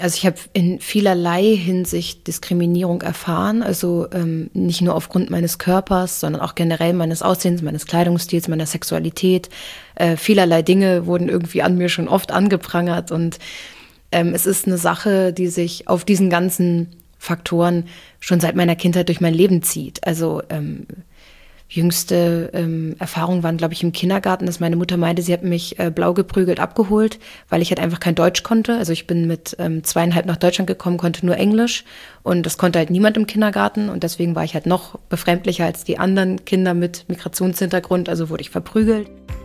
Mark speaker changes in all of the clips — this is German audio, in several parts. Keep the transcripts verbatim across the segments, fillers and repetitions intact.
Speaker 1: Also ich habe in vielerlei Hinsicht Diskriminierung erfahren, also ähm, nicht nur aufgrund meines Körpers, sondern auch generell meines Aussehens, meines Kleidungsstils, meiner Sexualität. Äh, vielerlei Dinge wurden irgendwie an mir schon oft angeprangert und ähm, es ist eine Sache, die sich auf diesen ganzen Faktoren schon seit meiner Kindheit durch mein Leben zieht. Also ähm, jüngste ähm, Erfahrungen waren, glaube ich, im Kindergarten, dass meine Mutter meinte, sie hat mich äh, blau geprügelt abgeholt, weil ich halt einfach kein Deutsch konnte. Also ich bin mit ähm, zweieinhalb nach Deutschland gekommen, konnte nur Englisch und das konnte halt niemand im Kindergarten und deswegen war ich halt noch befremdlicher als die anderen Kinder mit Migrationshintergrund, also wurde ich verprügelt.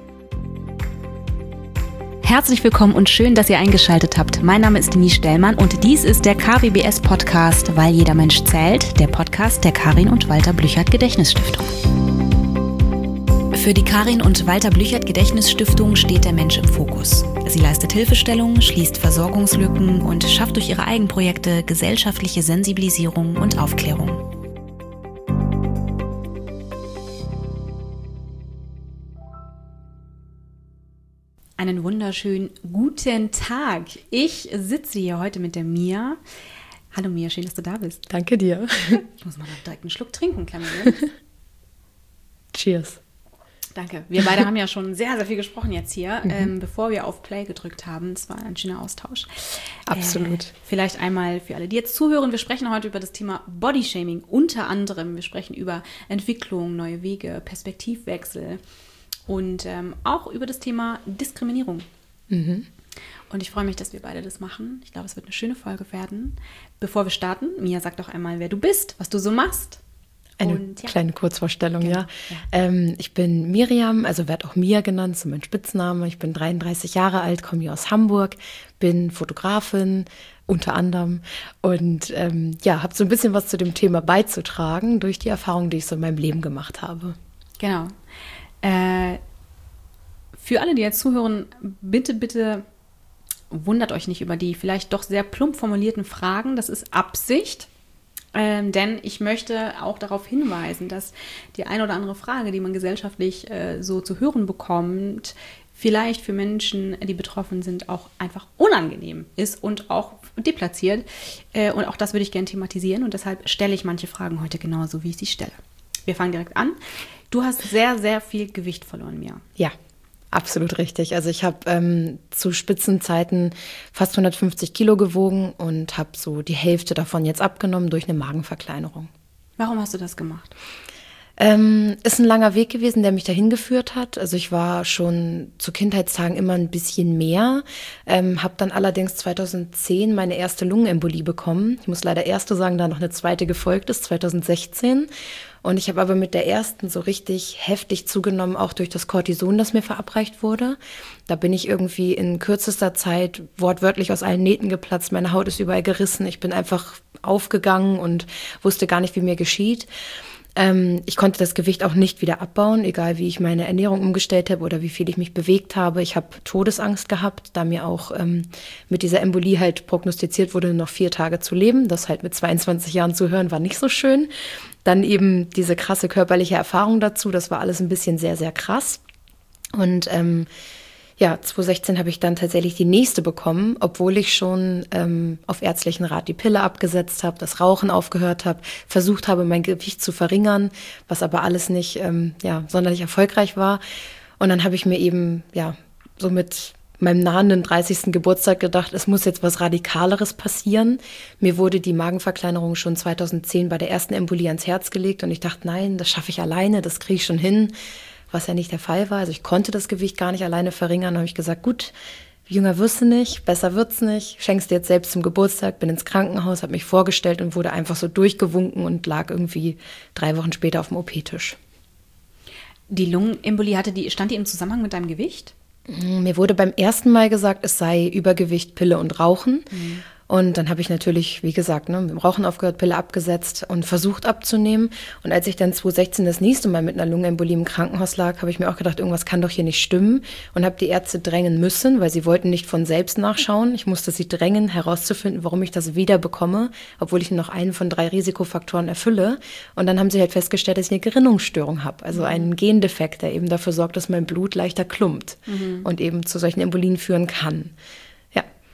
Speaker 2: Herzlich willkommen und schön, dass ihr eingeschaltet habt. Mein Name ist Denise Stellmann und dies ist der K W B S-Podcast, weil jeder Mensch zählt, der Podcast der Karin und Walter Blüchert Gedächtnisstiftung. Für die Karin und Walter Blüchert Gedächtnisstiftung steht der Mensch im Fokus. Sie leistet Hilfestellung, schließt Versorgungslücken und schafft durch ihre Eigenprojekte gesellschaftliche Sensibilisierung und Aufklärung. Einen wunderschönen guten Tag. Ich sitze hier heute mit der Mia. Hallo Mia, schön, dass du da bist.
Speaker 1: Danke dir.
Speaker 2: Ich muss mal noch direkt einen Schluck trinken, kleinen Moment.
Speaker 1: Cheers.
Speaker 2: Danke. Wir beide haben ja schon sehr, sehr viel gesprochen jetzt hier, mhm. ähm, bevor wir auf Play gedrückt haben. Es war ein schöner Austausch.
Speaker 1: Absolut.
Speaker 2: Äh, vielleicht einmal für alle, die jetzt zuhören. Wir sprechen heute über das Thema Bodyshaming. Unter anderem, wir sprechen über Entwicklung, neue Wege, Perspektivwechsel und ähm, auch über das Thema Diskriminierung. Mhm. Und ich freue mich, dass wir beide das machen. Ich glaube, es wird eine schöne Folge werden. Bevor wir starten, Mia, sag doch einmal, wer du bist, was du so machst.
Speaker 1: Eine und, ja. kleine Kurzvorstellung, genau. ja. ja. Ähm, ich bin Miriam, also werde auch Mia genannt, so mein Spitzname. Ich bin dreiunddreißig Jahre alt, komme hier aus Hamburg, bin Fotografin unter anderem und ähm, ja, habe so ein bisschen was zu dem Thema beizutragen durch die Erfahrungen, die ich so in meinem Leben gemacht habe.
Speaker 2: Genau. Äh, für alle, die jetzt zuhören, bitte, bitte wundert euch nicht über die vielleicht doch sehr plump formulierten Fragen. Das ist Absicht. Ähm, denn ich möchte auch darauf hinweisen, dass die eine oder andere Frage, die man gesellschaftlich äh, so zu hören bekommt, vielleicht für Menschen, die betroffen sind, auch einfach unangenehm ist und auch deplatziert. Äh, und auch das würde ich gerne thematisieren und deshalb stelle ich manche Fragen heute genauso, wie ich sie stelle. Wir fangen direkt an. Du hast sehr, sehr viel Gewicht verloren, Mia.
Speaker 1: Ja. Absolut richtig. Also ich habe ähm, zu Spitzenzeiten fast hundertfünfzig Kilo gewogen und habe so die Hälfte davon jetzt abgenommen durch eine Magenverkleinerung.
Speaker 2: Warum hast du das gemacht?
Speaker 1: Ähm, ist ein langer Weg gewesen, der mich dahin geführt hat. Also ich war schon zu Kindheitstagen immer ein bisschen mehr, ähm, habe dann allerdings zweitausendzehn meine erste Lungenembolie bekommen. Ich muss leider erste sagen, da noch eine zweite gefolgt ist, zweitausendsechzehn. Und ich habe aber mit der ersten so richtig heftig zugenommen, auch durch das Cortison, das mir verabreicht wurde. Da bin ich irgendwie in kürzester Zeit wortwörtlich aus allen Nähten geplatzt. Meine Haut ist überall gerissen. Ich bin einfach aufgegangen und wusste gar nicht, wie mir geschieht. Ähm, ich konnte das Gewicht auch nicht wieder abbauen, egal wie ich meine Ernährung umgestellt habe oder wie viel ich mich bewegt habe. Ich habe Todesangst gehabt, da mir auch ähm, mit dieser Embolie halt prognostiziert wurde, noch vier Tage zu leben. Das halt mit zweiundzwanzig Jahren zu hören, war nicht so schön. Dann eben diese krasse körperliche Erfahrung dazu, das war alles ein bisschen sehr, sehr krass. Und ähm, ja, zweitausendsechzehn habe ich dann tatsächlich die nächste bekommen, obwohl ich schon ähm, auf ärztlichen Rat die Pille abgesetzt habe, das Rauchen aufgehört habe, versucht habe, mein Gewicht zu verringern, was aber alles nicht ähm, ja, sonderlich erfolgreich war. Und dann habe ich mir eben ja so mit meinem nahenden dreißigsten Geburtstag gedacht, es muss jetzt was Radikaleres passieren. Mir wurde die Magenverkleinerung schon zweitausendzehn bei der ersten Embolie ans Herz gelegt und ich dachte, nein, das schaffe ich alleine, das kriege ich schon hin. Was ja nicht der Fall war. Also ich konnte das Gewicht gar nicht alleine verringern. Da habe ich gesagt, gut, jünger wirst du nicht, besser wird's nicht. Schenkst dir jetzt selbst zum Geburtstag, bin ins Krankenhaus, habe mich vorgestellt und wurde einfach so durchgewunken und lag irgendwie drei Wochen später auf dem O P-Tisch.
Speaker 2: Die Lungenembolie, hatte die, stand die im Zusammenhang mit deinem Gewicht?
Speaker 1: Mir wurde beim ersten Mal gesagt, es sei Übergewicht, Pille und Rauchen. Mhm. Und dann habe ich natürlich, wie gesagt, ne, mit dem Rauchen aufgehört, Pille abgesetzt und versucht abzunehmen. Und als ich dann zweitausendsechzehn das nächste Mal mit einer Lungenembolie im Krankenhaus lag, habe ich mir auch gedacht, irgendwas kann doch hier nicht stimmen. Und habe die Ärzte drängen müssen, weil sie wollten nicht von selbst nachschauen. Ich musste sie drängen, herauszufinden, warum ich das wieder bekomme, obwohl ich noch einen von drei Risikofaktoren erfülle. Und dann haben sie halt festgestellt, dass ich eine Gerinnungsstörung habe. Also einen Gendefekt, der eben dafür sorgt, dass mein Blut leichter klumpt mhm. und eben zu solchen Embolien führen kann.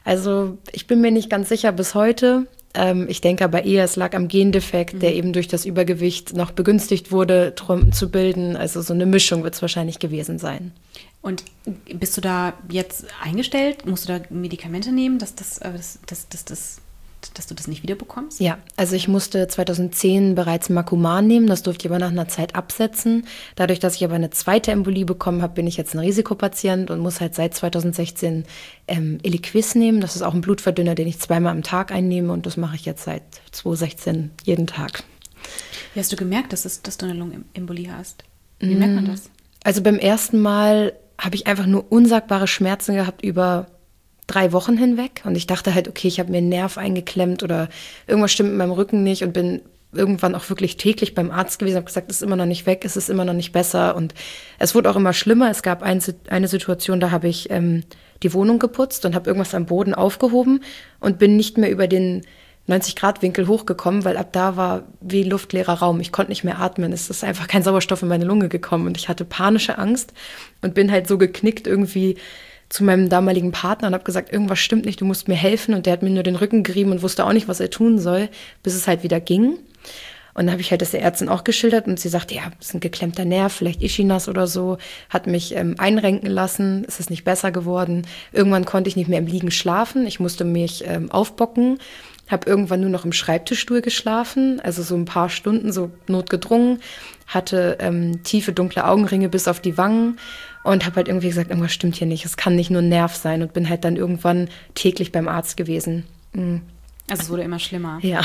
Speaker 1: Also ich bin mir nicht ganz sicher bis heute. Ähm, ich denke aber eher, es lag am Gendefekt, mhm. der eben durch das Übergewicht noch begünstigt wurde, Trompen zu bilden. Also so eine Mischung wird es wahrscheinlich gewesen sein.
Speaker 2: Und bist du da jetzt eingestellt? Musst du da Medikamente nehmen, dass, das, dass, dass, dass, dass, dass du das nicht wiederbekommst?
Speaker 1: Ja, also ich musste zweitausendzehn bereits Macuman nehmen, das durfte ich aber nach einer Zeit absetzen. Dadurch, dass ich aber eine zweite Embolie bekommen habe, bin ich jetzt ein Risikopatient und muss halt seit zweitausendsechzehn ähm, Eliquis nehmen. Das ist auch ein Blutverdünner, den ich zweimal am Tag einnehme und das mache ich jetzt seit zweitausendsechzehn jeden Tag.
Speaker 2: Wie hast du gemerkt, dass, es, dass du eine Lungenembolie hast? Wie mm. merkt man das?
Speaker 1: Also beim ersten Mal habe ich einfach nur unsagbare Schmerzen gehabt über drei Wochen hinweg. Und ich dachte halt, okay, ich habe mir einen Nerv eingeklemmt oder irgendwas stimmt mit meinem Rücken nicht und bin irgendwann auch wirklich täglich beim Arzt gewesen, habe gesagt, es ist immer noch nicht weg, es ist immer noch nicht besser. Und es wurde auch immer schlimmer. Es gab ein, eine Situation, da habe ich ähm, die Wohnung geputzt und habe irgendwas am Boden aufgehoben und bin nicht mehr über den neunzig-Grad-Winkel hochgekommen, weil ab da war wie luftleerer Raum. Ich konnte nicht mehr atmen. Es ist einfach kein Sauerstoff in meine Lunge gekommen und ich hatte panische Angst und bin halt so geknickt irgendwie zu meinem damaligen Partner und habe gesagt, irgendwas stimmt nicht, du musst mir helfen. Und der hat mir nur den Rücken gerieben und wusste auch nicht, was er tun soll, bis es halt wieder ging. Und dann habe ich halt das der Ärztin auch geschildert und sie sagte, ja, das ist ein geklemmter Nerv, vielleicht Ischias oder so, hat mich ähm, einrenken lassen, es ist nicht besser geworden. Irgendwann konnte ich nicht mehr im Liegen schlafen, ich musste mich ähm, aufbocken, habe irgendwann nur noch im Schreibtischstuhl geschlafen, also so ein paar Stunden, so notgedrungen, hatte ähm, tiefe dunkle Augenringe bis auf die Wangen und habe halt irgendwie gesagt, irgendwas stimmt hier nicht, es kann nicht nur ein Nerv sein und bin halt dann irgendwann täglich beim Arzt gewesen. Mhm.
Speaker 2: Also es wurde immer schlimmer.
Speaker 1: Ja,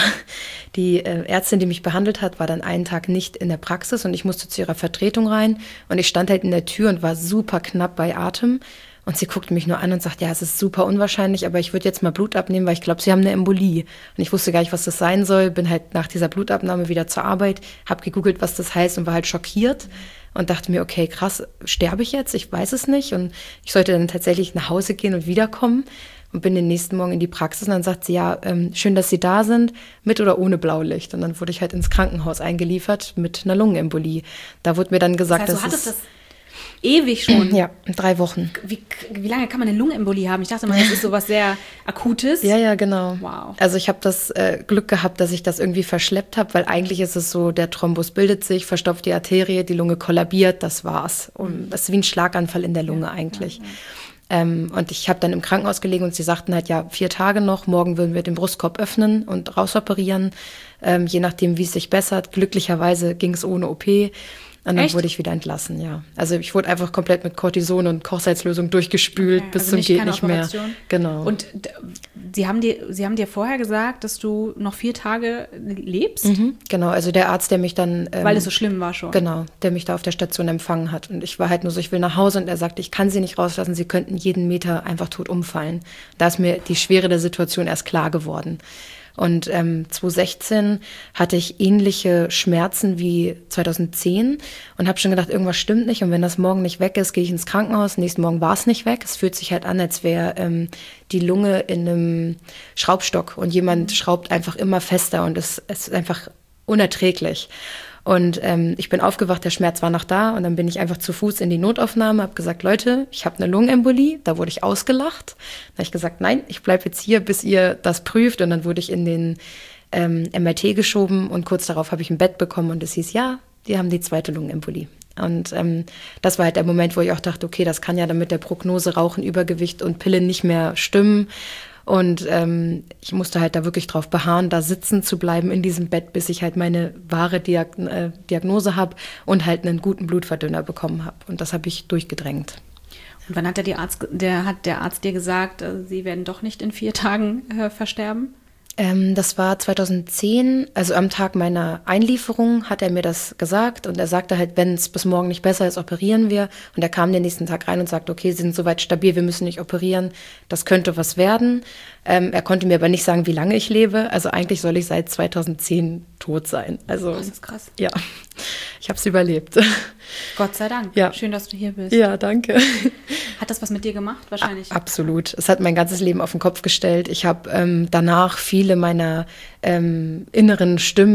Speaker 1: die äh, Ärztin, die mich behandelt hat, war dann einen Tag nicht in der Praxis und ich musste zu ihrer Vertretung rein und ich stand halt in der Tür und war super knapp bei Atem und sie guckte mich nur an und sagt, ja, es ist super unwahrscheinlich, aber ich würde jetzt mal Blut abnehmen, weil ich glaube, Sie haben eine Embolie. Und ich wusste gar nicht, was das sein soll, bin halt nach dieser Blutabnahme wieder zur Arbeit, habe gegoogelt, was das heißt und war halt schockiert und dachte mir, okay, krass, sterbe ich jetzt? Ich weiß es nicht und ich sollte dann tatsächlich nach Hause gehen und wiederkommen. Und bin den nächsten Morgen in die Praxis und dann sagt sie, ja, ähm, schön, dass Sie da sind, mit oder ohne Blaulicht. Und dann wurde ich halt ins Krankenhaus eingeliefert mit einer Lungenembolie. Da wurde mir dann gesagt,
Speaker 2: das heißt, du
Speaker 1: dass
Speaker 2: hattest das ewig schon?
Speaker 1: Ja, drei Wochen.
Speaker 2: Wie, wie lange kann man eine Lungenembolie haben? Ich dachte mal, das ist sowas sehr Akutes.
Speaker 1: Ja, ja, genau.
Speaker 2: Wow.
Speaker 1: Also ich habe das äh, Glück gehabt, dass ich das irgendwie verschleppt habe, weil eigentlich ist es so, der Thrombus bildet sich, verstopft die Arterie, die Lunge kollabiert, das war's. Und das ist wie ein Schlaganfall in der Lunge ja, eigentlich. Ja, ja. Ähm, und ich habe dann im Krankenhaus gelegen und sie sagten halt, ja, vier Tage noch, morgen würden wir den Brustkorb öffnen und rausoperieren, ähm, je nachdem, wie es sich bessert. Glücklicherweise ging es ohne O P und dann
Speaker 2: Echt?
Speaker 1: wurde ich wieder entlassen, ja. Also ich wurde einfach komplett mit Cortison und Kochsalzlösung durchgespült, okay, bis also zum geht nicht mehr. Genau.
Speaker 2: Und d- sie haben dir, sie haben dir vorher gesagt, dass du noch vier Tage lebst?
Speaker 1: Mhm, genau, also der Arzt, der mich dann...
Speaker 2: Ähm, Weil es so schlimm war schon.
Speaker 1: Genau, der mich da auf der Station empfangen hat. Und ich war halt nur so, ich will nach Hause und er sagte, ich kann Sie nicht rauslassen, Sie könnten jeden Meter einfach tot umfallen. Da ist mir die Schwere der Situation erst klar geworden. Und ähm, zweitausendsechzehn hatte ich ähnliche Schmerzen wie zweitausendzehn und habe schon gedacht, irgendwas stimmt nicht. Und wenn das morgen nicht weg ist, gehe ich ins Krankenhaus. Nächsten Morgen war es nicht weg. Es fühlt sich halt an, als wäre ähm, die Lunge in einem Schraubstock und jemand schraubt einfach immer fester und es, es ist einfach unerträglich. Und ähm, ich bin aufgewacht, der Schmerz war noch da und dann bin ich einfach zu Fuß in die Notaufnahme, habe gesagt, Leute, ich habe eine Lungenembolie, da wurde ich ausgelacht. Da habe ich gesagt, nein, ich bleibe jetzt hier, bis ihr das prüft und dann wurde ich in den ähm, M R T geschoben und kurz darauf habe ich ein Bett bekommen und es hieß, ja, die haben die zweite Lungenembolie. Und ähm, das war halt der Moment, wo ich auch dachte, okay, das kann ja dann mit der Prognose Rauchen, Übergewicht und Pille nicht mehr stimmen. Und ähm, ich musste halt da wirklich drauf beharren, da sitzen zu bleiben in diesem Bett, bis ich halt meine wahre Diag- äh, Diagnose habe und halt einen guten Blutverdünner bekommen habe. Und das habe ich durchgedrängt.
Speaker 2: Und wann hat der, die Arzt, der, hat der Arzt dir gesagt, äh, Sie werden doch nicht in vier Tagen äh, versterben?
Speaker 1: Ähm, das war zweitausendzehn, also am Tag meiner Einlieferung hat er mir das gesagt und er sagte halt, wenn es bis morgen nicht besser ist, operieren wir. Und er kam den nächsten Tag rein und sagte, okay, Sie sind soweit stabil, wir müssen nicht operieren, das könnte was werden. Ähm, er konnte mir aber nicht sagen, wie lange ich lebe. Also eigentlich soll ich seit zweitausendzehn tot sein. Also,
Speaker 2: das ist krass.
Speaker 1: Ja, ich habe es überlebt.
Speaker 2: Gott sei Dank.
Speaker 1: Ja.
Speaker 2: Schön, dass du hier bist.
Speaker 1: Ja, danke.
Speaker 2: Hat das was mit dir gemacht? Wahrscheinlich.
Speaker 1: A- absolut. Es hat mein ganzes Leben auf den Kopf gestellt. Ich habe ähm, danach viele meiner ähm, inneren Stimmen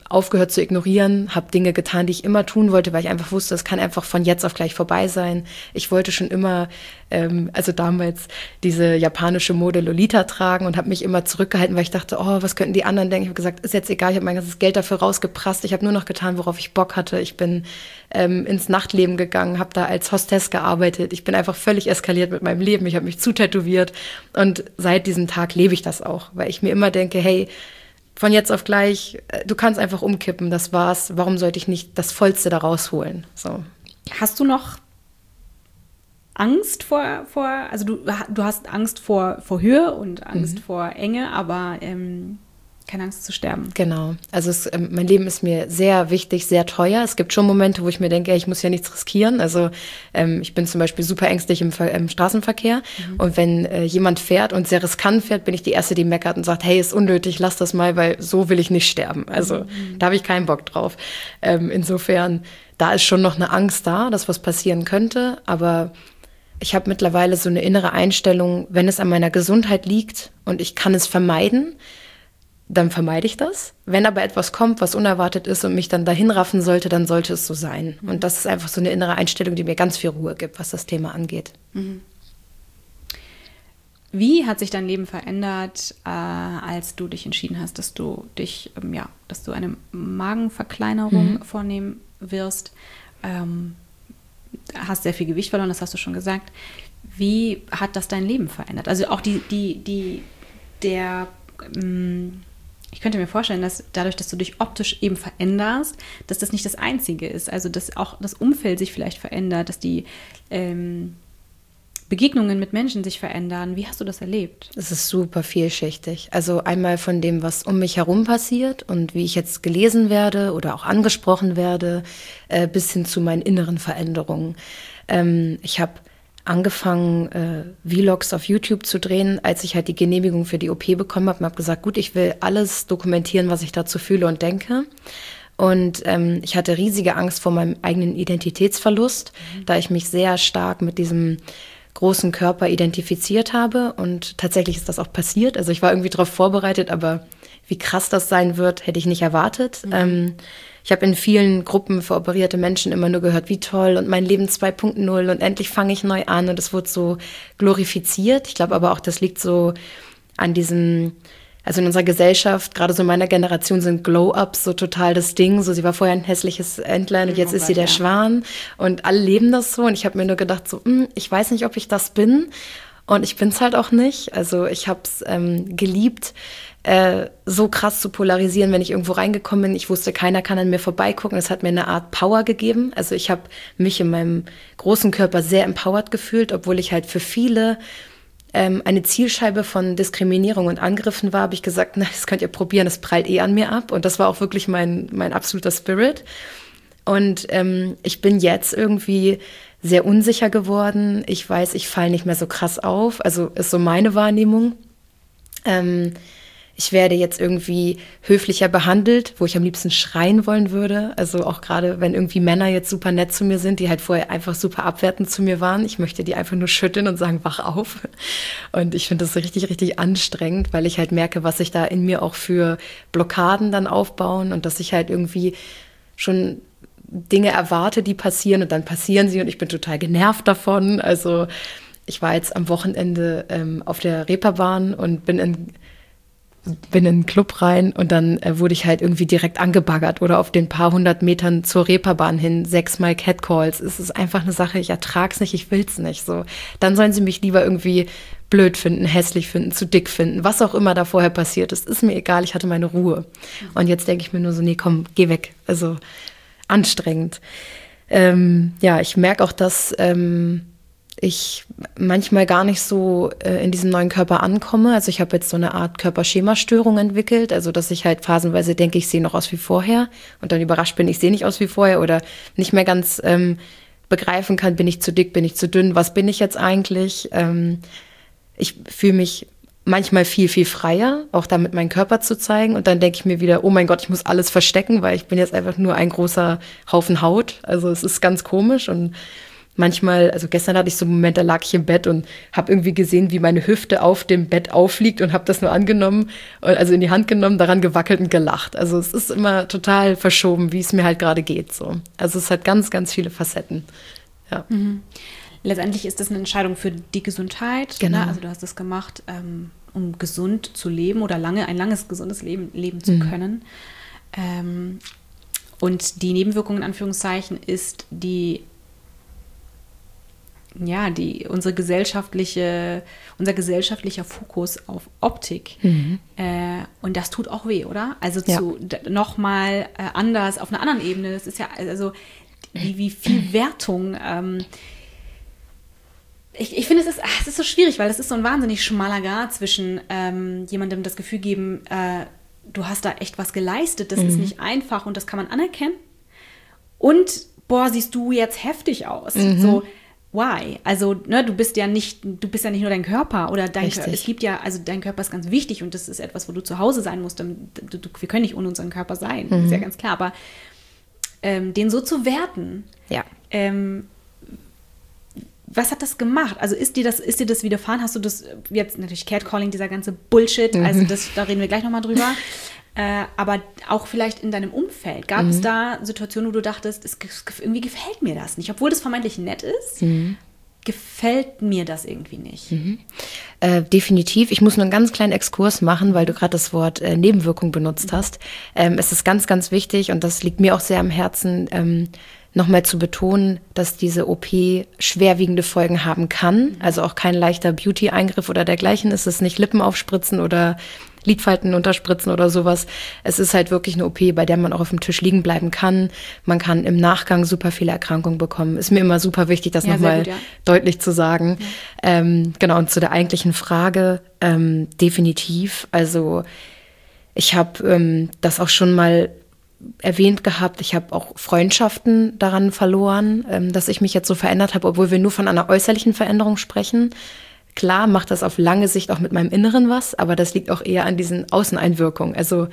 Speaker 1: aufgehört zu ignorieren, habe Dinge getan, die ich immer tun wollte, weil ich einfach wusste, es kann einfach von jetzt auf gleich vorbei sein. Ich wollte schon immer, ähm, also damals diese japanische Mode Lolita tragen und habe mich immer zurückgehalten, weil ich dachte, oh, was könnten die anderen denken? Ich habe gesagt, ist jetzt egal, ich habe mein ganzes Geld dafür rausgeprasst. Ich habe nur noch getan, worauf ich Bock hatte. Ich bin ähm, ins Nachtleben gegangen, habe da als Hostess gearbeitet. Ich bin einfach völlig eskaliert mit meinem Leben. Ich habe mich zutätowiert und seit diesem Tag lebe ich das auch, weil ich mir immer denke, hey, von jetzt auf gleich, du kannst einfach umkippen, das war's. Warum sollte ich nicht das Vollste da rausholen? So.
Speaker 2: Hast du noch Angst vor, vor also du, du hast Angst vor, vor Höhe und Angst mhm. vor Enge, aber ähm, keine Angst zu sterben.
Speaker 1: Genau. Also es, ähm, mein Leben ist mir sehr wichtig, sehr teuer. Es gibt schon Momente, wo ich mir denke, ich muss ja nichts riskieren. Also ähm, ich bin zum Beispiel super ängstlich im, im Straßenverkehr. Mhm. Und wenn äh, jemand fährt und sehr riskant fährt, bin ich die Erste, die meckert und sagt, hey, ist unnötig, lass das mal, weil so will ich nicht sterben. Also mhm. da habe ich keinen Bock drauf. Ähm, insofern, da ist schon noch eine Angst da, dass was passieren könnte. Aber ich habe mittlerweile so eine innere Einstellung, wenn es an meiner Gesundheit liegt und ich kann es vermeiden, dann vermeide ich das. Wenn aber etwas kommt, was unerwartet ist und mich dann dahin raffen sollte, dann sollte es so sein. Und das ist einfach so eine innere Einstellung, die mir ganz viel Ruhe gibt, was das Thema angeht.
Speaker 2: Mhm. Wie hat sich dein Leben verändert, äh, als du dich entschieden hast, dass du dich, ähm, ja, dass du eine Magenverkleinerung mhm. vornehmen wirst? Ähm, hast sehr viel Gewicht verloren, das hast du schon gesagt. Wie hat das dein Leben verändert? Also auch die, die, die, der ähm, ich könnte mir vorstellen, dass dadurch, dass du dich optisch eben veränderst, dass das nicht das Einzige ist. Also, dass auch das Umfeld sich vielleicht verändert, dass die ähm, Begegnungen mit Menschen sich verändern. Wie hast du das erlebt?
Speaker 1: Es ist super vielschichtig. Also einmal von dem, was um mich herum passiert und wie ich jetzt gelesen werde oder auch angesprochen werde, äh, bis hin zu meinen inneren Veränderungen. Ähm, ich habe angefangen, äh, Vlogs auf YouTube zu drehen, als ich halt die Genehmigung für die O P bekommen habe und habe gesagt, gut, ich will alles dokumentieren, was ich dazu fühle und denke. Und ähm, ich hatte riesige Angst vor meinem eigenen Identitätsverlust, mhm. da ich mich sehr stark mit diesem großen Körper identifiziert habe. Und tatsächlich ist das auch passiert. Also ich war irgendwie darauf vorbereitet, aber wie krass das sein wird, hätte ich nicht erwartet. Mhm. Ähm, Ich habe in vielen Gruppen für operierte Menschen immer nur gehört, wie toll und mein Leben zwei Punkt null und endlich fange ich neu an und es wurde so glorifiziert. Ich glaube aber auch, das liegt so an diesem, also in unserer Gesellschaft, gerade so in meiner Generation sind Glow-Ups so total das Ding. So, sie war vorher ein hässliches Entlein und jetzt oh, ist sie der ja. Schwan und alle leben das so und ich habe mir nur gedacht, so, mh, ich weiß nicht, ob ich das bin und ich bin es halt auch nicht. Also ich habe es ähm, geliebt, Äh, so krass zu polarisieren, wenn ich irgendwo reingekommen bin. Ich wusste, keiner kann an mir vorbeigucken. Das hat mir eine Art Power gegeben. Also ich habe mich in meinem großen Körper sehr empowered gefühlt, obwohl ich halt für viele ähm, eine Zielscheibe von Diskriminierung und Angriffen war, habe ich gesagt, na, das könnt ihr probieren, das prallt eh an mir ab. Und das war auch wirklich mein, mein absoluter Spirit. Und ähm, ich bin jetzt irgendwie sehr unsicher geworden. Ich weiß, ich falle nicht mehr so krass auf. Also ist so meine Wahrnehmung. Ähm, Ich werde jetzt irgendwie höflicher behandelt, wo ich am liebsten schreien wollen würde. Also auch gerade, wenn irgendwie Männer jetzt super nett zu mir sind, die halt vorher einfach super abwertend zu mir waren. Ich möchte die einfach nur schütteln und sagen, wach auf. Und ich finde das richtig, richtig anstrengend, weil ich halt merke, was sich da in mir auch für Blockaden dann aufbauen und dass ich halt irgendwie schon Dinge erwarte, die passieren und dann passieren sie und ich bin total genervt davon. Also ich war jetzt am Wochenende ähm, auf der Reeperbahn und bin in bin in einen Club rein und dann äh, wurde ich halt irgendwie direkt angebaggert oder auf den paar hundert Metern zur Reeperbahn hin sechsmal Catcalls. Es ist einfach eine Sache, ich ertrag's nicht, ich will's nicht. So, dann sollen sie mich lieber irgendwie blöd finden, hässlich finden, zu dick finden, was auch immer da vorher passiert ist. Ist mir egal, ich hatte meine Ruhe. Und jetzt denke ich mir nur so, nee, komm, geh weg. Also anstrengend. Ähm, ja, ich merke auch, dass ähm, ich manchmal gar nicht so äh, in diesem neuen Körper ankomme. Also ich habe jetzt so eine Art Körperschemastörung entwickelt, also dass ich halt phasenweise denke, ich sehe noch aus wie vorher und dann überrascht bin, ich sehe nicht aus wie vorher oder nicht mehr ganz ähm, begreifen kann, bin ich zu dick, bin ich zu dünn, was bin ich jetzt eigentlich? Ähm, ich fühle mich manchmal viel, viel freier, auch damit meinen Körper zu zeigen und dann denke ich mir wieder, oh mein Gott, ich muss alles verstecken, weil ich bin jetzt einfach nur ein großer Haufen Haut. Also es ist ganz komisch und manchmal, also gestern hatte ich so einen Moment, da lag ich im Bett und habe irgendwie gesehen, wie meine Hüfte auf dem Bett aufliegt und habe das nur angenommen, also in die Hand genommen, daran gewackelt und gelacht. Also es ist immer total verschoben, wie es mir halt gerade geht. So. Also es hat ganz, ganz viele Facetten. Ja.
Speaker 2: Mhm. Letztendlich ist das eine Entscheidung für die Gesundheit.
Speaker 1: Genau.
Speaker 2: Ne? Also du hast es gemacht, ähm, um gesund zu leben oder lange ein langes, gesundes Leben leben zu
Speaker 1: Mhm.
Speaker 2: können. Ähm, und die Nebenwirkung in Anführungszeichen ist die ja, die, unsere gesellschaftliche, unser gesellschaftlicher Fokus auf Optik.
Speaker 1: Mhm.
Speaker 2: Äh, und das tut auch weh, oder? Also
Speaker 1: Ja.
Speaker 2: zu nochmal äh, anders, auf einer anderen Ebene. Das ist ja, also wie, wie viel Wertung. Ähm, ich ich finde, es ist, ach, es ist so schwierig, weil das ist so ein wahnsinnig schmaler Grad zwischen ähm, jemandem das Gefühl geben, äh, du hast da echt was geleistet, das
Speaker 1: Mhm.
Speaker 2: ist nicht einfach und das kann man anerkennen. Und, boah, siehst du jetzt heftig aus.
Speaker 1: Mhm.
Speaker 2: So, why? Also, ne, du bist ja nicht, du bist ja nicht nur dein Körper oder dein
Speaker 1: Richtig.
Speaker 2: Körper. Es gibt ja, also dein Körper ist ganz wichtig und das ist etwas, wo du zu Hause sein musst. Du, du, wir können nicht ohne unseren Körper sein,
Speaker 1: Mhm.
Speaker 2: ist ja ganz klar. Aber ähm, den so zu werten,
Speaker 1: Ja.
Speaker 2: ähm, was hat das gemacht? Also ist dir das, ist dir das widerfahren? Hast du das jetzt natürlich Catcalling, dieser ganze Bullshit,
Speaker 1: Mhm.
Speaker 2: also das, da reden wir gleich nochmal drüber. Äh, aber auch vielleicht in deinem Umfeld. Gab
Speaker 1: Mhm.
Speaker 2: es da Situationen, wo du dachtest, es, es, irgendwie gefällt mir das nicht? Obwohl das vermeintlich nett ist,
Speaker 1: Mhm.
Speaker 2: gefällt mir das irgendwie nicht.
Speaker 1: Äh, definitiv. Ich muss nur einen ganz kleinen Exkurs machen, weil du gerade das Wort äh, Nebenwirkung benutzt hast. Ähm, es ist ganz, ganz wichtig und das liegt mir auch sehr am Herzen, ähm, nochmal zu betonen, dass diese O P schwerwiegende Folgen haben kann. Also auch kein leichter Beauty-Eingriff oder dergleichen. Es ist nicht Lippen aufspritzen oder Lidfalten unterspritzen oder sowas. Es ist halt wirklich eine O P, bei der man auch auf dem Tisch liegen bleiben kann. Man kann im Nachgang super viele Erkrankungen bekommen. Ist mir immer super wichtig, das
Speaker 2: Ja, sehr
Speaker 1: nochmal
Speaker 2: gut, ja.
Speaker 1: deutlich zu sagen. Ähm, genau, und zu der eigentlichen Frage, ähm, definitiv. Also ich habe ähm, das auch schon mal erwähnt gehabt, ich habe auch Freundschaften daran verloren, ähm, dass ich mich jetzt so verändert habe, obwohl wir nur von einer äußerlichen Veränderung sprechen. Klar macht das auf lange Sicht auch mit meinem Inneren was, aber das liegt auch eher an diesen Außeneinwirkungen. Also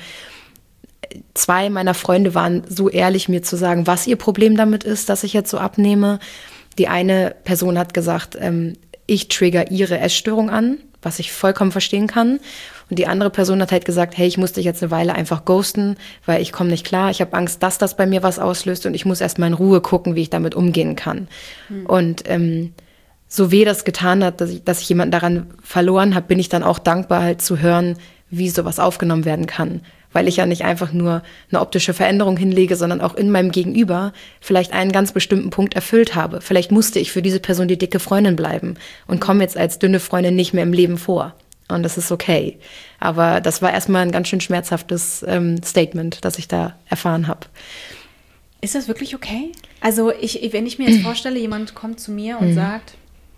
Speaker 1: zwei meiner Freunde waren so ehrlich, mir zu sagen, was ihr Problem damit ist, dass ich jetzt so abnehme. Die eine Person hat gesagt, ähm, ich trigger ihre Essstörung an, was ich vollkommen verstehen kann. Und die andere Person hat halt gesagt, hey, ich muss dich jetzt eine Weile einfach ghosten, weil ich komme nicht klar. Ich habe Angst, dass das bei mir was auslöst und ich muss erst mal in Ruhe gucken, wie ich damit umgehen kann. Hm. Und ähm, so weh das getan hat, dass ich, dass ich jemanden daran verloren habe, bin ich dann auch dankbar, halt zu hören, wie sowas aufgenommen werden kann. Weil ich ja nicht einfach nur eine optische Veränderung hinlege, sondern auch in meinem Gegenüber vielleicht einen ganz bestimmten Punkt erfüllt habe. Vielleicht musste ich für diese Person die dicke Freundin bleiben und komme jetzt als dünne Freundin nicht mehr im Leben vor. Und das ist okay. Aber das war erstmal ein ganz schön schmerzhaftes ähm, Statement, das ich da erfahren habe.
Speaker 2: Ist das wirklich okay? Also ich, wenn ich mir jetzt vorstelle, jemand kommt zu mir und mhm. sagt,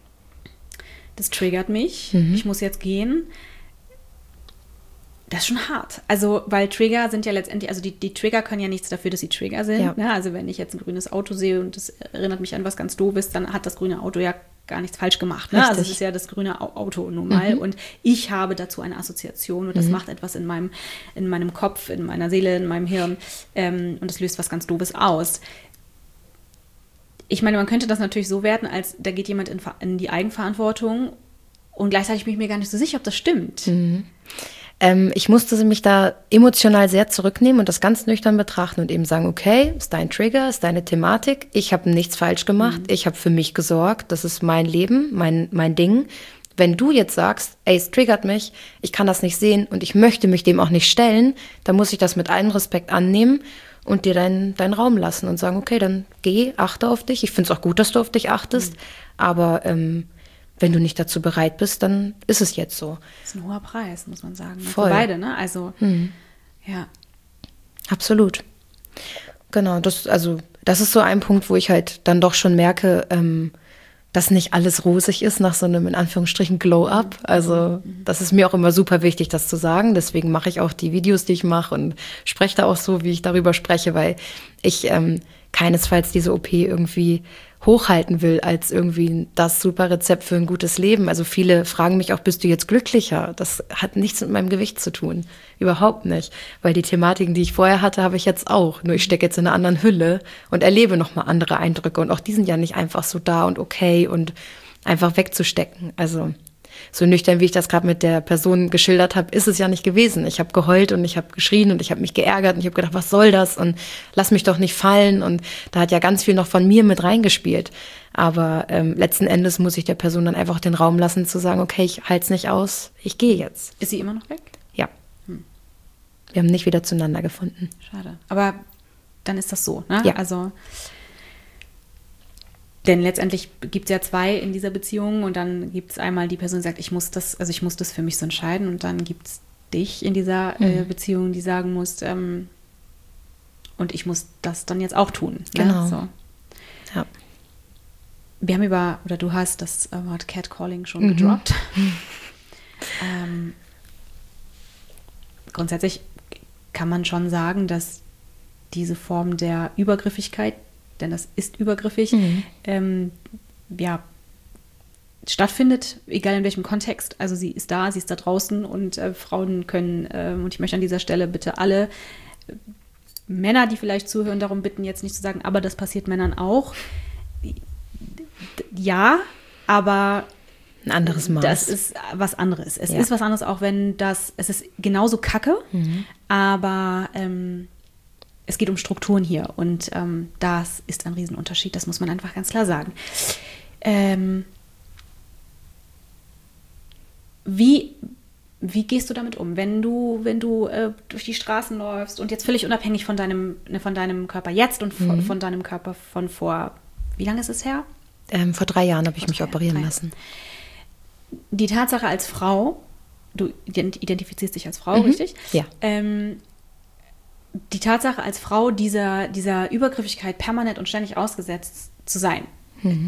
Speaker 2: das triggert mich, mhm. ich muss jetzt gehen. Das ist schon hart. Also, weil Trigger sind ja letztendlich, also die, die Trigger können ja nichts dafür, dass sie Trigger sind.
Speaker 1: Ja.
Speaker 2: Ne? Also wenn ich jetzt ein grünes Auto sehe und das erinnert mich an was ganz Doofes, dann hat das grüne Auto ja gar nichts falsch gemacht. Ne? Also es ist ja das grüne Auto nun mal. Mhm. Und ich habe dazu eine Assoziation und das mhm. macht etwas in meinem, in meinem Kopf, in meiner Seele, in meinem Hirn ähm, und das löst was ganz Doofes aus. Ich meine, man könnte das natürlich so werten, als da geht jemand in, in die Eigenverantwortung und gleichzeitig bin ich mir gar nicht so sicher, ob das stimmt.
Speaker 1: Mhm. Ähm, ich musste mich da emotional sehr zurücknehmen und das ganz nüchtern betrachten und eben sagen, okay, ist dein Trigger, ist deine Thematik, ich habe nichts falsch gemacht, mhm. ich habe für mich gesorgt, das ist mein Leben, mein, mein Ding. Wenn du jetzt sagst, ey, es triggert mich, ich kann das nicht sehen und ich möchte mich dem auch nicht stellen, dann muss ich das mit allem Respekt annehmen und dir deinen deinen Raum lassen und sagen, okay, dann geh, achte auf dich. Ich finde es auch gut, dass du auf dich achtest, mhm. aber ähm, wenn du nicht dazu bereit bist, dann ist es jetzt so.
Speaker 2: Das ist ein hoher Preis, muss man sagen.
Speaker 1: Voll.
Speaker 2: Für beide, ne? Also,
Speaker 1: mhm.
Speaker 2: ja.
Speaker 1: Absolut. Genau, das, also, das ist so ein Punkt, wo ich halt dann doch schon merke, ähm, dass nicht alles rosig ist nach so einem, in Anführungsstrichen, Glow-Up. Also, das ist mir auch immer super wichtig, das zu sagen. Deswegen mache ich auch die Videos, die ich mache und spreche da auch so, wie ich darüber spreche, weil ich ähm, keinesfalls diese O P irgendwie hochhalten will als irgendwie das super Rezept für ein gutes Leben. Also viele fragen mich auch, bist du jetzt glücklicher? Das hat nichts mit meinem Gewicht zu tun. Überhaupt nicht. Weil die Thematiken, die ich vorher hatte, habe ich jetzt auch. Nur ich stecke jetzt in einer anderen Hülle und erlebe nochmal andere Eindrücke. Und auch die sind ja nicht einfach so da und okay und einfach wegzustecken. Also so nüchtern, wie ich das gerade mit der Person geschildert habe, ist es ja nicht gewesen. Ich habe geheult und ich habe geschrien und ich habe mich geärgert und ich habe gedacht, was soll das? Und lass mich doch nicht fallen. Und da hat ja ganz viel noch von mir mit reingespielt. Aber ähm, letzten Endes muss ich der Person dann einfach den Raum lassen, zu sagen, okay, ich halte es nicht aus, ich gehe jetzt.
Speaker 2: Ist sie immer noch weg?
Speaker 1: Ja. Hm. Wir haben nicht wieder zueinander gefunden.
Speaker 2: Schade. Aber dann ist das so, ne?
Speaker 1: Ja.
Speaker 2: Also... Denn letztendlich gibt es ja zwei in dieser Beziehung und dann gibt es einmal die Person, die sagt, ich muss das, also ich muss das für mich so entscheiden und dann gibt es dich in dieser mhm. äh, Beziehung, die sagen muss, ähm, und ich muss das dann jetzt auch tun.
Speaker 1: Genau.
Speaker 2: Ne? So.
Speaker 1: Ja.
Speaker 2: Wir haben über, oder du hast das Wort Catcalling schon mhm. gedroppt. ähm, grundsätzlich kann man schon sagen, dass diese Form der Übergriffigkeit, denn das ist übergriffig, mhm. ähm, ja, stattfindet, egal in welchem Kontext. Also sie ist da, sie ist da draußen und äh, Frauen können, äh, und ich möchte an dieser Stelle bitte alle äh, Männer, die vielleicht zuhören, darum bitten, jetzt nicht zu sagen, aber das passiert Männern auch. Ja, aber
Speaker 1: ein anderes Maß.
Speaker 2: Das ist was anderes. Es
Speaker 1: ja.
Speaker 2: ist was anderes, auch wenn das, es ist genauso kacke, mhm. aber ähm, es geht um Strukturen hier und ähm, das ist ein Riesenunterschied, das muss man einfach ganz klar sagen. Ähm, wie, wie gehst du damit um, wenn du, wenn du äh, durch die Straßen läufst und jetzt völlig unabhängig von deinem, ne, von deinem Körper jetzt und von, mhm. von deinem Körper von vor, wie lange ist es her?
Speaker 1: Ähm, vor drei Jahren habe ich mich operieren lassen.
Speaker 2: Die Tatsache als Frau, du identifizierst dich als Frau,
Speaker 1: mhm.
Speaker 2: richtig?
Speaker 1: Ja.
Speaker 2: Ähm, die Tatsache als Frau dieser, dieser Übergriffigkeit permanent und ständig ausgesetzt zu sein. Mhm.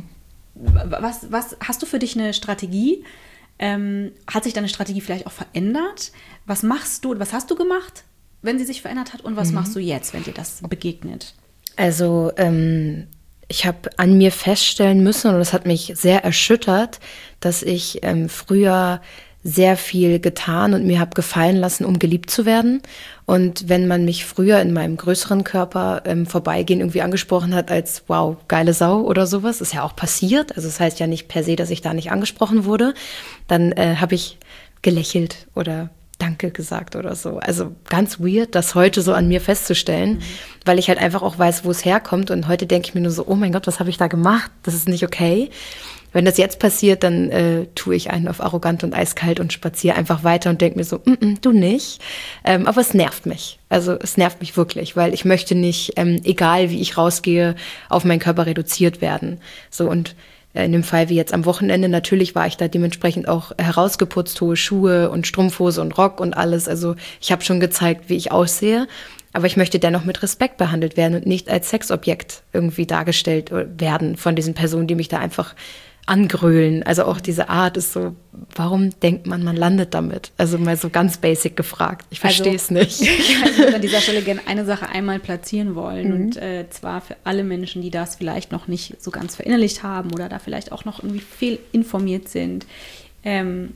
Speaker 2: Was, was hast du für dich eine Strategie? Ähm, hat sich deine Strategie vielleicht auch verändert? Was machst du, was hast du gemacht, wenn sie sich verändert hat? Und was mhm. machst du jetzt, wenn dir das begegnet?
Speaker 1: Also ähm, ich habe an mir feststellen müssen, und das hat mich sehr erschüttert, dass ich ähm, früher sehr viel getan und mir habe gefallen lassen, um geliebt zu werden. Und wenn man mich früher in meinem größeren Körper ähm, vorbeigehen irgendwie angesprochen hat als, wow, geile Sau oder sowas, ist ja auch passiert. Also das heißt ja nicht per se, dass ich da nicht angesprochen wurde. Dann äh, habe ich gelächelt oder Danke gesagt oder so. Also ganz weird, das heute so an mir festzustellen, mhm. weil ich halt einfach auch weiß, wo es herkommt. Und heute denke ich mir nur so, oh mein Gott, was habe ich da gemacht? Das ist nicht okay. Wenn das jetzt passiert, dann äh, tue ich einen auf arrogant und eiskalt und spaziere einfach weiter und denke mir so, mm -mm, du nicht. Ähm, aber es nervt mich. Also es nervt mich wirklich, weil ich möchte nicht, ähm, egal wie ich rausgehe, auf meinen Körper reduziert werden. So und äh, in dem Fall wie jetzt am Wochenende, natürlich war ich da dementsprechend auch herausgeputzt, hohe Schuhe und Strumpfhose und Rock und alles. Also ich habe schon gezeigt, wie ich aussehe. Aber ich möchte dennoch mit Respekt behandelt werden und nicht als Sexobjekt irgendwie dargestellt werden von diesen Personen, die mich da einfach angrölen. Also auch diese Art ist so, warum denkt man, man landet damit? Also mal so ganz basic gefragt. Ich verstehe es
Speaker 2: also,
Speaker 1: nicht.
Speaker 2: Ich würde an dieser Stelle gerne eine Sache einmal platzieren wollen.
Speaker 1: Mhm.
Speaker 2: Und äh, zwar für alle Menschen, die das vielleicht noch nicht so ganz verinnerlicht haben oder da vielleicht auch noch irgendwie fehlinformiert sind. Ähm,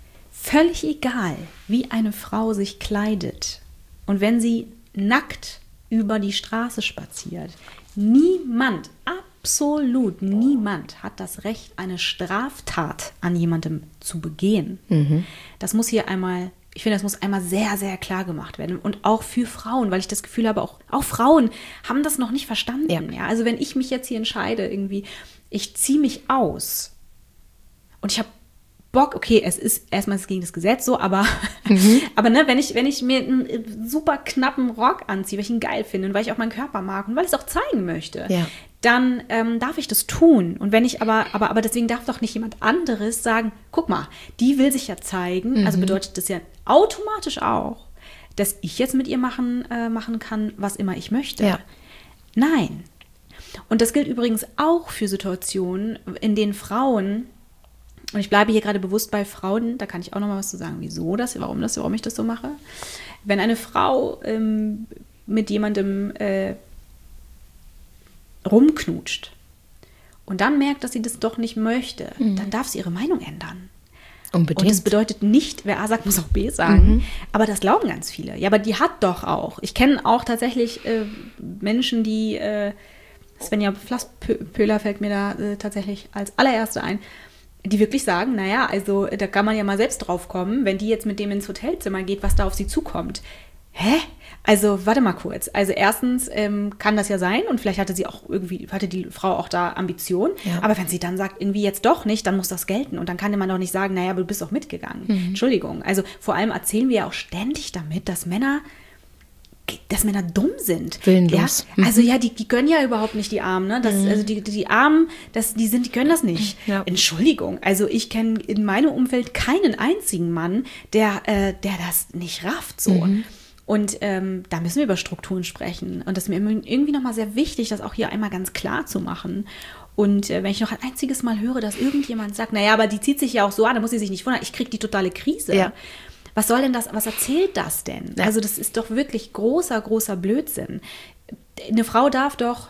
Speaker 2: völlig egal, wie eine Frau sich kleidet und wenn sie nackt über die Straße spaziert, niemand, absolut niemand hat das Recht, eine Straftat an jemandem zu begehen. Mhm. Das muss hier einmal, ich finde, das muss einmal sehr, sehr klar gemacht werden. Und auch für Frauen, weil ich das Gefühl habe, auch, auch Frauen haben das noch nicht verstanden. Ja. Ja, also wenn ich mich jetzt hier entscheide, irgendwie, ich ziehe mich aus und ich habe Bock, okay, es ist erstmal gegen das Gesetz so, aber, mhm. aber ne, wenn ich, wenn ich mir einen super knappen Rock anziehe, weil ich ihn geil finde und weil ich auch meinen Körper mag und weil ich es auch zeigen möchte,
Speaker 1: ja.
Speaker 2: dann ähm, darf ich das tun. Und wenn ich aber, aber, aber deswegen darf doch nicht jemand anderes sagen, guck mal, die will sich ja zeigen, mhm. also bedeutet das ja automatisch auch, dass ich jetzt mit ihr machen, äh, machen kann, was immer ich möchte.
Speaker 1: Ja.
Speaker 2: Nein. Und das gilt übrigens auch für Situationen, in denen Frauen, und ich bleibe hier gerade bewusst bei Frauen, da kann ich auch noch mal was zu sagen, wieso das, warum das, warum ich das so mache. Wenn eine Frau ähm, mit jemandem äh, rumknutscht und dann merkt, dass sie das doch nicht möchte, mhm. dann darf sie ihre Meinung ändern.
Speaker 1: Unbedingt.
Speaker 2: Und das bedeutet nicht, wer A sagt, muss auch B sagen. Mhm. Aber das glauben ganz viele. Ja, aber die hat doch auch. Ich kenne auch tatsächlich äh, Menschen, die, äh, Svenja Flasspöhler fällt mir da äh, tatsächlich als allererste ein, die wirklich sagen, naja, also da kann man ja mal selbst drauf kommen, wenn die jetzt mit dem ins Hotelzimmer geht, was da auf sie zukommt. Hä? Also, warte mal kurz. Also erstens ähm, kann das ja sein und vielleicht hatte sie auch irgendwie, hatte die Frau auch da Ambition. Ja. Aber wenn sie dann sagt, irgendwie jetzt doch nicht, dann muss das gelten. Und dann kann man doch nicht sagen, naja, aber du bist doch mitgegangen. Mhm. Entschuldigung. Also vor allem erzählen wir ja auch ständig damit, dass Männer, dass Männer dumm sind.
Speaker 1: Willenlos.
Speaker 2: Ja? Also ja, die, die können ja überhaupt nicht, die Armen. Ne? Das, mhm. Also die, die Armen, das, die, sind, die können das nicht. Ja. Entschuldigung. Also ich kenne in meinem Umfeld keinen einzigen Mann, der, äh, der das nicht rafft. So. Mhm. Und ähm, da müssen wir über Strukturen sprechen. Und das ist mir irgendwie nochmal sehr wichtig, das auch hier einmal ganz klar zu machen. Und äh, wenn ich noch ein einziges Mal höre, dass irgendjemand sagt, naja, aber die zieht sich ja auch so an, dann muss sie sich nicht wundern, ich kriege die totale Krise. Ja. Was soll denn das, was erzählt das denn? Ja. Also das ist doch wirklich großer, großer Blödsinn. Eine Frau darf doch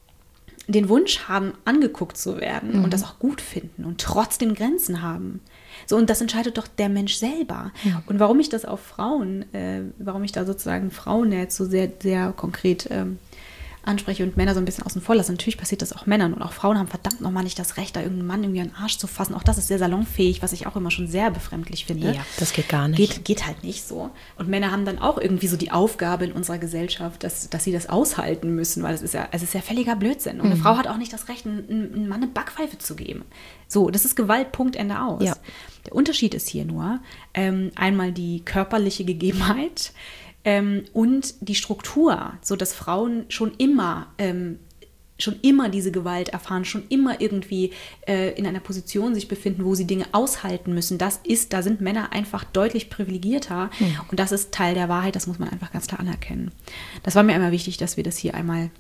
Speaker 2: den Wunsch haben, angeguckt zu werden mhm. und das auch gut finden und trotzdem Grenzen haben. So, und das entscheidet doch der Mensch selber. Ja. Und warum ich das auf Frauen, äh, warum ich da sozusagen Frauen jetzt so sehr, sehr konkret ähm, anspreche und Männer so ein bisschen außen vor lasse. Natürlich passiert das auch Männern und auch Frauen haben verdammt nochmal nicht das Recht, da irgendeinen Mann irgendwie an den Arsch zu fassen. Auch das ist sehr salonfähig, was ich auch immer schon sehr befremdlich finde.
Speaker 1: Ja, das geht gar nicht.
Speaker 2: Geht, geht halt nicht so. Und Männer haben dann auch irgendwie so die Aufgabe in unserer Gesellschaft, dass, dass sie das aushalten müssen, weil es ist ja, es ist ja völliger Blödsinn. Und mhm. eine Frau hat auch nicht das Recht, einem, einem Mann eine Backpfeife zu geben. So, das ist Gewalt, Punkt, Ende aus. Ja. Der Unterschied ist hier nur ähm, einmal die körperliche Gegebenheit, Ähm, und die Struktur, so dass Frauen schon immer, ähm, schon immer diese Gewalt erfahren, schon immer irgendwie äh, in einer Position sich befinden, wo sie Dinge aushalten müssen. Das ist, da sind Männer einfach deutlich privilegierter mhm. und das ist Teil der Wahrheit, das muss man einfach ganz klar anerkennen. Das war mir einmal wichtig, dass wir das hier einmal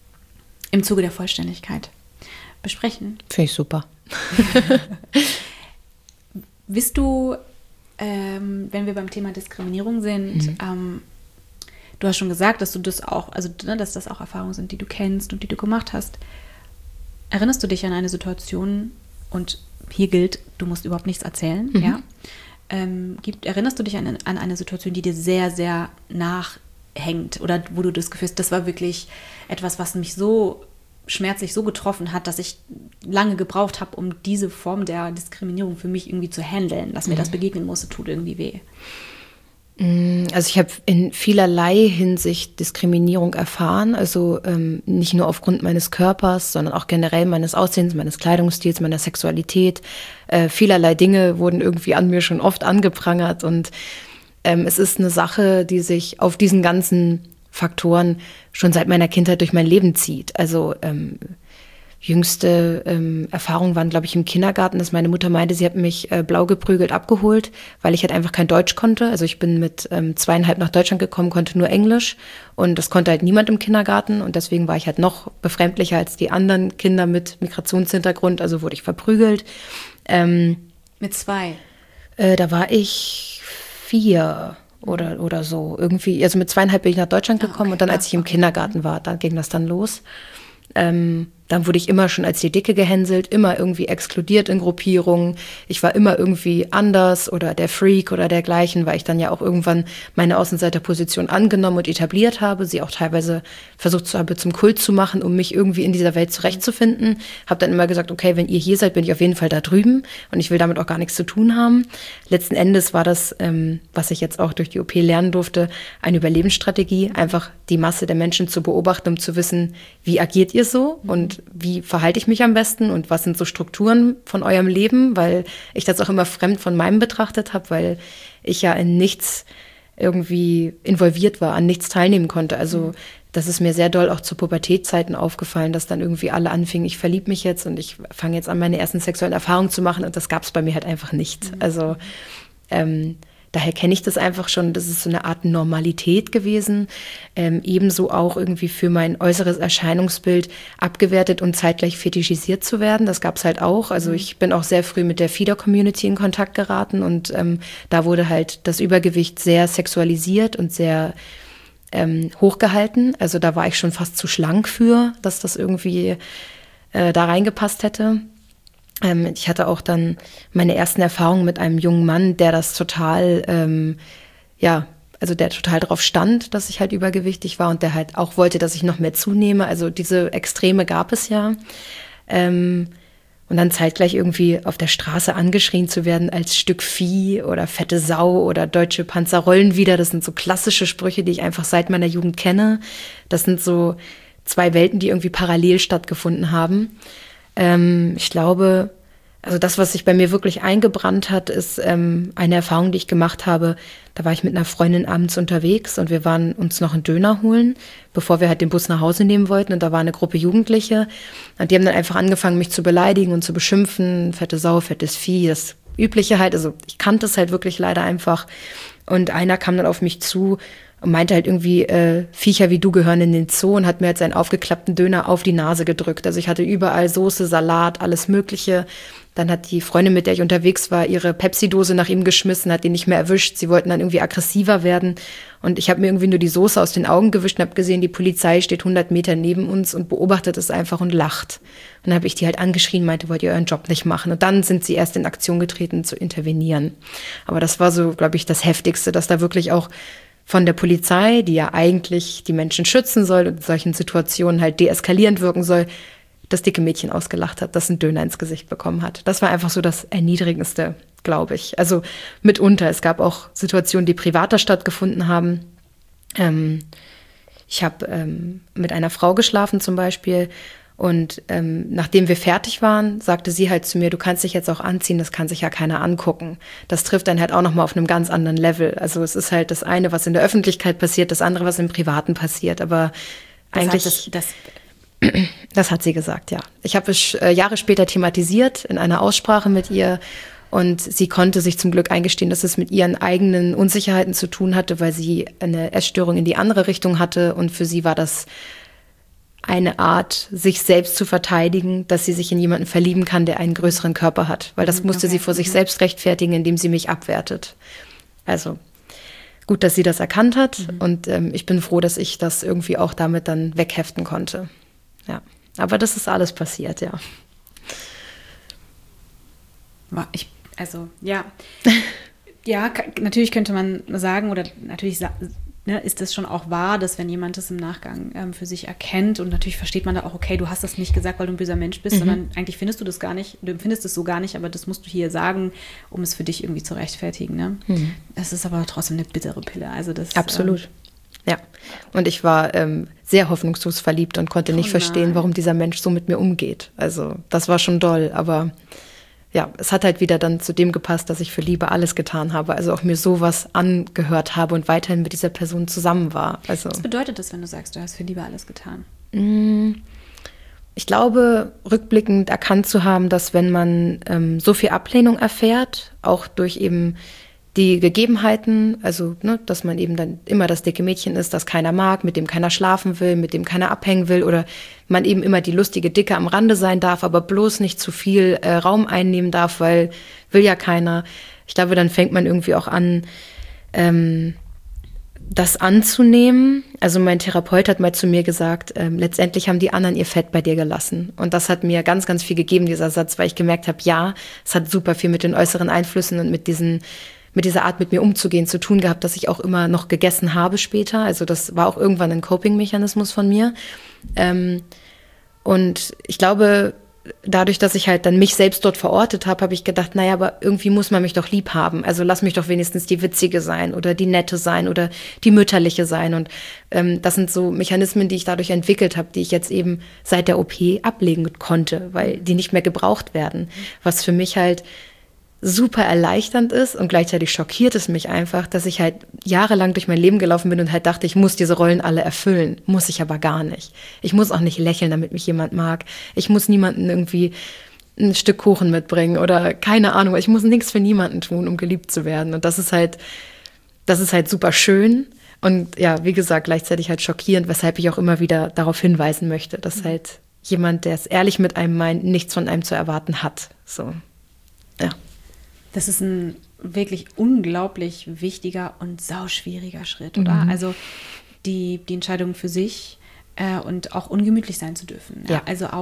Speaker 2: im Zuge der Vollständigkeit besprechen.
Speaker 1: Finde ich super.
Speaker 2: Wisst du, ähm, wenn wir beim Thema Diskriminierung sind, mhm. ähm, du hast schon gesagt, dass du das auch, also ne, dass das auch Erfahrungen sind, die du kennst und die du gemacht hast. Erinnerst du dich an eine Situation, und hier gilt, du musst überhaupt nichts erzählen, mhm. ja? Ähm, gibt, erinnerst du dich an, an eine Situation, die dir sehr, sehr nachhängt oder wo du das Gefühl hast, das war wirklich etwas, was mich so schmerzlich so getroffen hat, dass ich lange gebraucht habe, um diese Form der Diskriminierung für mich irgendwie zu handeln, dass mir mhm. das begegnen musste, tut irgendwie weh.
Speaker 1: Also ich habe in vielerlei Hinsicht Diskriminierung erfahren, also ähm, nicht nur aufgrund meines Körpers, sondern auch generell meines Aussehens, meines Kleidungsstils, meiner Sexualität. Äh, vielerlei Dinge wurden irgendwie an mir schon oft angeprangert und ähm, es ist eine Sache, die sich auf diesen ganzen Faktoren schon seit meiner Kindheit durch mein Leben zieht. Also ähm, jüngste ähm, Erfahrungen waren, glaube ich, im Kindergarten, dass meine Mutter meinte, sie hat mich äh, blau geprügelt abgeholt, weil ich halt einfach kein Deutsch konnte. Also ich bin mit ähm, zweieinhalb nach Deutschland gekommen, konnte nur Englisch und das konnte halt niemand im Kindergarten und deswegen war ich halt noch befremdlicher als die anderen Kinder mit Migrationshintergrund, also wurde ich verprügelt. Ähm,
Speaker 2: mit zwei?
Speaker 1: Äh, da war ich vier oder, oder so. Irgendwie, also mit zweieinhalb bin ich nach Deutschland gekommen ah, okay. und dann, als ich im Kindergarten war, da ging das dann los. Ähm, dann wurde ich immer schon als die Dicke gehänselt, immer irgendwie exkludiert in Gruppierungen. Ich war immer irgendwie anders oder der Freak oder dergleichen, weil ich dann ja auch irgendwann meine Außenseiterposition angenommen und etabliert habe, sie auch teilweise versucht habe zum Kult zu machen, um mich irgendwie in dieser Welt zurechtzufinden. Habe dann immer gesagt, okay, wenn ihr hier seid, bin ich auf jeden Fall da drüben und ich will damit auch gar nichts zu tun haben. Letzten Endes war das, ähm, was ich jetzt auch durch die O P lernen durfte, eine Überlebensstrategie, einfach die Masse der Menschen zu beobachten, um zu wissen, wie agiert ihr so und wie verhalte ich mich am besten und was sind so Strukturen von eurem Leben, weil ich das auch immer fremd von meinem betrachtet habe, weil ich ja in nichts irgendwie involviert war, an nichts teilnehmen konnte. Also das ist mir sehr doll auch zu Pubertätzeiten aufgefallen, dass dann irgendwie alle anfingen, ich verliebe mich jetzt und ich fange jetzt an, meine ersten sexuellen Erfahrungen zu machen und das gab es bei mir halt einfach nicht. Mhm. Also ähm, daher kenne ich das einfach schon, das ist so eine Art Normalität gewesen, ähm, ebenso auch irgendwie für mein äußeres Erscheinungsbild abgewertet und zeitgleich fetischisiert zu werden, das gab es halt auch, also ich bin auch sehr früh mit der Fieder-Community in Kontakt geraten und ähm, da wurde halt das Übergewicht sehr sexualisiert und sehr ähm, hochgehalten, also da war ich schon fast zu schlank für, dass das irgendwie äh, da reingepasst hätte. Ähm, ich hatte auch dann meine ersten Erfahrungen mit einem jungen Mann, der das total, ähm, ja, also der total drauf stand, dass ich halt übergewichtig war und der halt auch wollte, dass ich noch mehr zunehme. Also diese Extreme gab es ja. Ähm, und dann zeitgleich irgendwie auf der Straße angeschrien zu werden als Stück Vieh oder fette Sau oder deutsche Panzer rollen wieder. Das sind so klassische Sprüche, die ich einfach seit meiner Jugend kenne. Das sind so zwei Welten, die irgendwie parallel stattgefunden haben. Ähm, ich glaube, also das, was sich bei mir wirklich eingebrannt hat, ist ähm, eine Erfahrung, die ich gemacht habe. Da war ich mit einer Freundin abends unterwegs und wir waren uns noch einen Döner holen, bevor wir halt den Bus nach Hause nehmen wollten. Und da war eine Gruppe Jugendliche und die haben dann einfach angefangen, mich zu beleidigen und zu beschimpfen. Fette Sau, fettes Vieh, das Übliche halt. Also ich kannte es halt wirklich leider einfach. Und einer kam dann auf mich zu und meinte halt irgendwie, äh, Viecher wie du gehören in den Zoo und hat mir halt seinen aufgeklappten Döner auf die Nase gedrückt. Also ich hatte überall Soße, Salat, alles Mögliche. Dann hat die Freundin, mit der ich unterwegs war, ihre Pepsi-Dose nach ihm geschmissen, hat ihn nicht mehr erwischt. Sie wollten dann irgendwie aggressiver werden. Und ich habe mir irgendwie nur die Soße aus den Augen gewischt und habe gesehen, die Polizei steht hundert Meter neben uns und beobachtet es einfach und lacht. Und dann habe ich die halt angeschrien, meinte, wollt ihr euren Job nicht machen? Und dann sind sie erst in Aktion getreten, zu intervenieren. Aber das war so, glaube ich, das Heftigste, dass da wirklich auch von der Polizei, die ja eigentlich die Menschen schützen soll und in solchen Situationen halt deeskalierend wirken soll, das dicke Mädchen ausgelacht hat, das einen Döner ins Gesicht bekommen hat. Das war einfach so das Erniedrigendste, glaube ich. Also mitunter. Es gab auch Situationen, die privater stattgefunden haben. Ähm, ich habe ähm, mit einer Frau geschlafen zum Beispiel und ähm, nachdem wir fertig waren, sagte sie halt zu mir, du kannst dich jetzt auch anziehen, das kann sich ja keiner angucken. Das trifft dann halt auch nochmal auf einem ganz anderen Level. Also es ist halt das eine, was in der Öffentlichkeit passiert, das andere, was im Privaten passiert. Aber das eigentlich...
Speaker 2: Heißt, das, das
Speaker 1: Das hat sie gesagt, ja. Ich habe es äh, Jahre später thematisiert in einer Aussprache mit ihr und sie konnte sich zum Glück eingestehen, dass es mit ihren eigenen Unsicherheiten zu tun hatte, weil sie eine Essstörung in die andere Richtung hatte und für sie war das eine Art, sich selbst zu verteidigen, dass sie sich in jemanden verlieben kann, der einen größeren Körper hat, weil das musste okay. sie vor sich selbst rechtfertigen, indem sie mich abwertet. Also gut, dass sie das erkannt hat mhm. und ähm, ich bin froh, dass ich das irgendwie auch damit dann wegheften konnte. Ja, aber das ist alles passiert, ja.
Speaker 2: Ich, also, ja. Ja, k- natürlich könnte man sagen, oder natürlich sa- ne, ist es schon auch wahr, dass wenn jemand das im Nachgang ähm, für sich erkennt und natürlich versteht man da auch, okay, du hast das nicht gesagt, weil du ein böser Mensch bist, mhm. sondern eigentlich findest du das gar nicht, du empfindest es so gar nicht, aber das musst du hier sagen, um es für dich irgendwie zu rechtfertigen. Ne? Mhm. Das ist aber trotzdem eine bittere Pille. Also das,
Speaker 1: absolut. Ähm, Ja, und ich war ähm, sehr hoffnungslos verliebt und konnte nicht oh verstehen, warum dieser Mensch so mit mir umgeht. Also das war schon doll, aber ja, es hat halt wieder dann zu dem gepasst, dass ich für Liebe alles getan habe. Also auch mir sowas angehört habe und weiterhin mit dieser Person zusammen war. Also,
Speaker 2: was bedeutet das, wenn du sagst, du hast für Liebe alles getan?
Speaker 1: Ich glaube, rückblickend erkannt zu haben, dass wenn man ähm, so viel Ablehnung erfährt, auch durch eben die Gegebenheiten, also ne, dass man eben dann immer das dicke Mädchen ist, das keiner mag, mit dem keiner schlafen will, mit dem keiner abhängen will oder man eben immer die lustige Dicke am Rande sein darf, aber bloß nicht zu viel äh, Raum einnehmen darf, weil will ja keiner. Ich glaube, dann fängt man irgendwie auch an, ähm, das anzunehmen. Also mein Therapeut hat mal zu mir gesagt, ähm, letztendlich haben die anderen ihr Fett bei dir gelassen. Und das hat mir ganz, ganz viel gegeben, dieser Satz, weil ich gemerkt habe, ja, es hat super viel mit den äußeren Einflüssen und mit diesen mit dieser Art, mit mir umzugehen, zu tun gehabt, dass ich auch immer noch gegessen habe später. Also das war auch irgendwann ein Coping-Mechanismus von mir. Ähm, und ich glaube, dadurch, dass ich halt dann mich selbst dort verortet habe, habe ich gedacht, naja, aber irgendwie muss man mich doch lieb haben. Also lass mich doch wenigstens die Witzige sein oder die Nette sein oder die Mütterliche sein. Und ähm, das sind so Mechanismen, die ich dadurch entwickelt habe, die ich jetzt eben seit der O P ablegen konnte, weil die nicht mehr gebraucht werden. Was für mich halt super erleichternd ist und gleichzeitig schockiert es mich einfach, dass ich halt jahrelang durch mein Leben gelaufen bin und halt dachte, ich muss diese Rollen alle erfüllen. Muss ich aber gar nicht. Ich muss auch nicht lächeln, damit mich jemand mag. Ich muss niemanden irgendwie ein Stück Kuchen mitbringen oder keine Ahnung. Ich muss nichts für niemanden tun, um geliebt zu werden. Und das ist halt, das ist halt super schön und ja, wie gesagt, gleichzeitig halt schockierend, weshalb ich auch immer wieder darauf hinweisen möchte, dass halt jemand, der es ehrlich mit einem meint, nichts von einem zu erwarten hat. So, ja.
Speaker 2: Das ist ein wirklich unglaublich wichtiger und sauschwieriger Schritt, oder? Mhm. Also die, die Entscheidung für sich äh, und auch ungemütlich sein zu dürfen. Ja? Ja. Also auch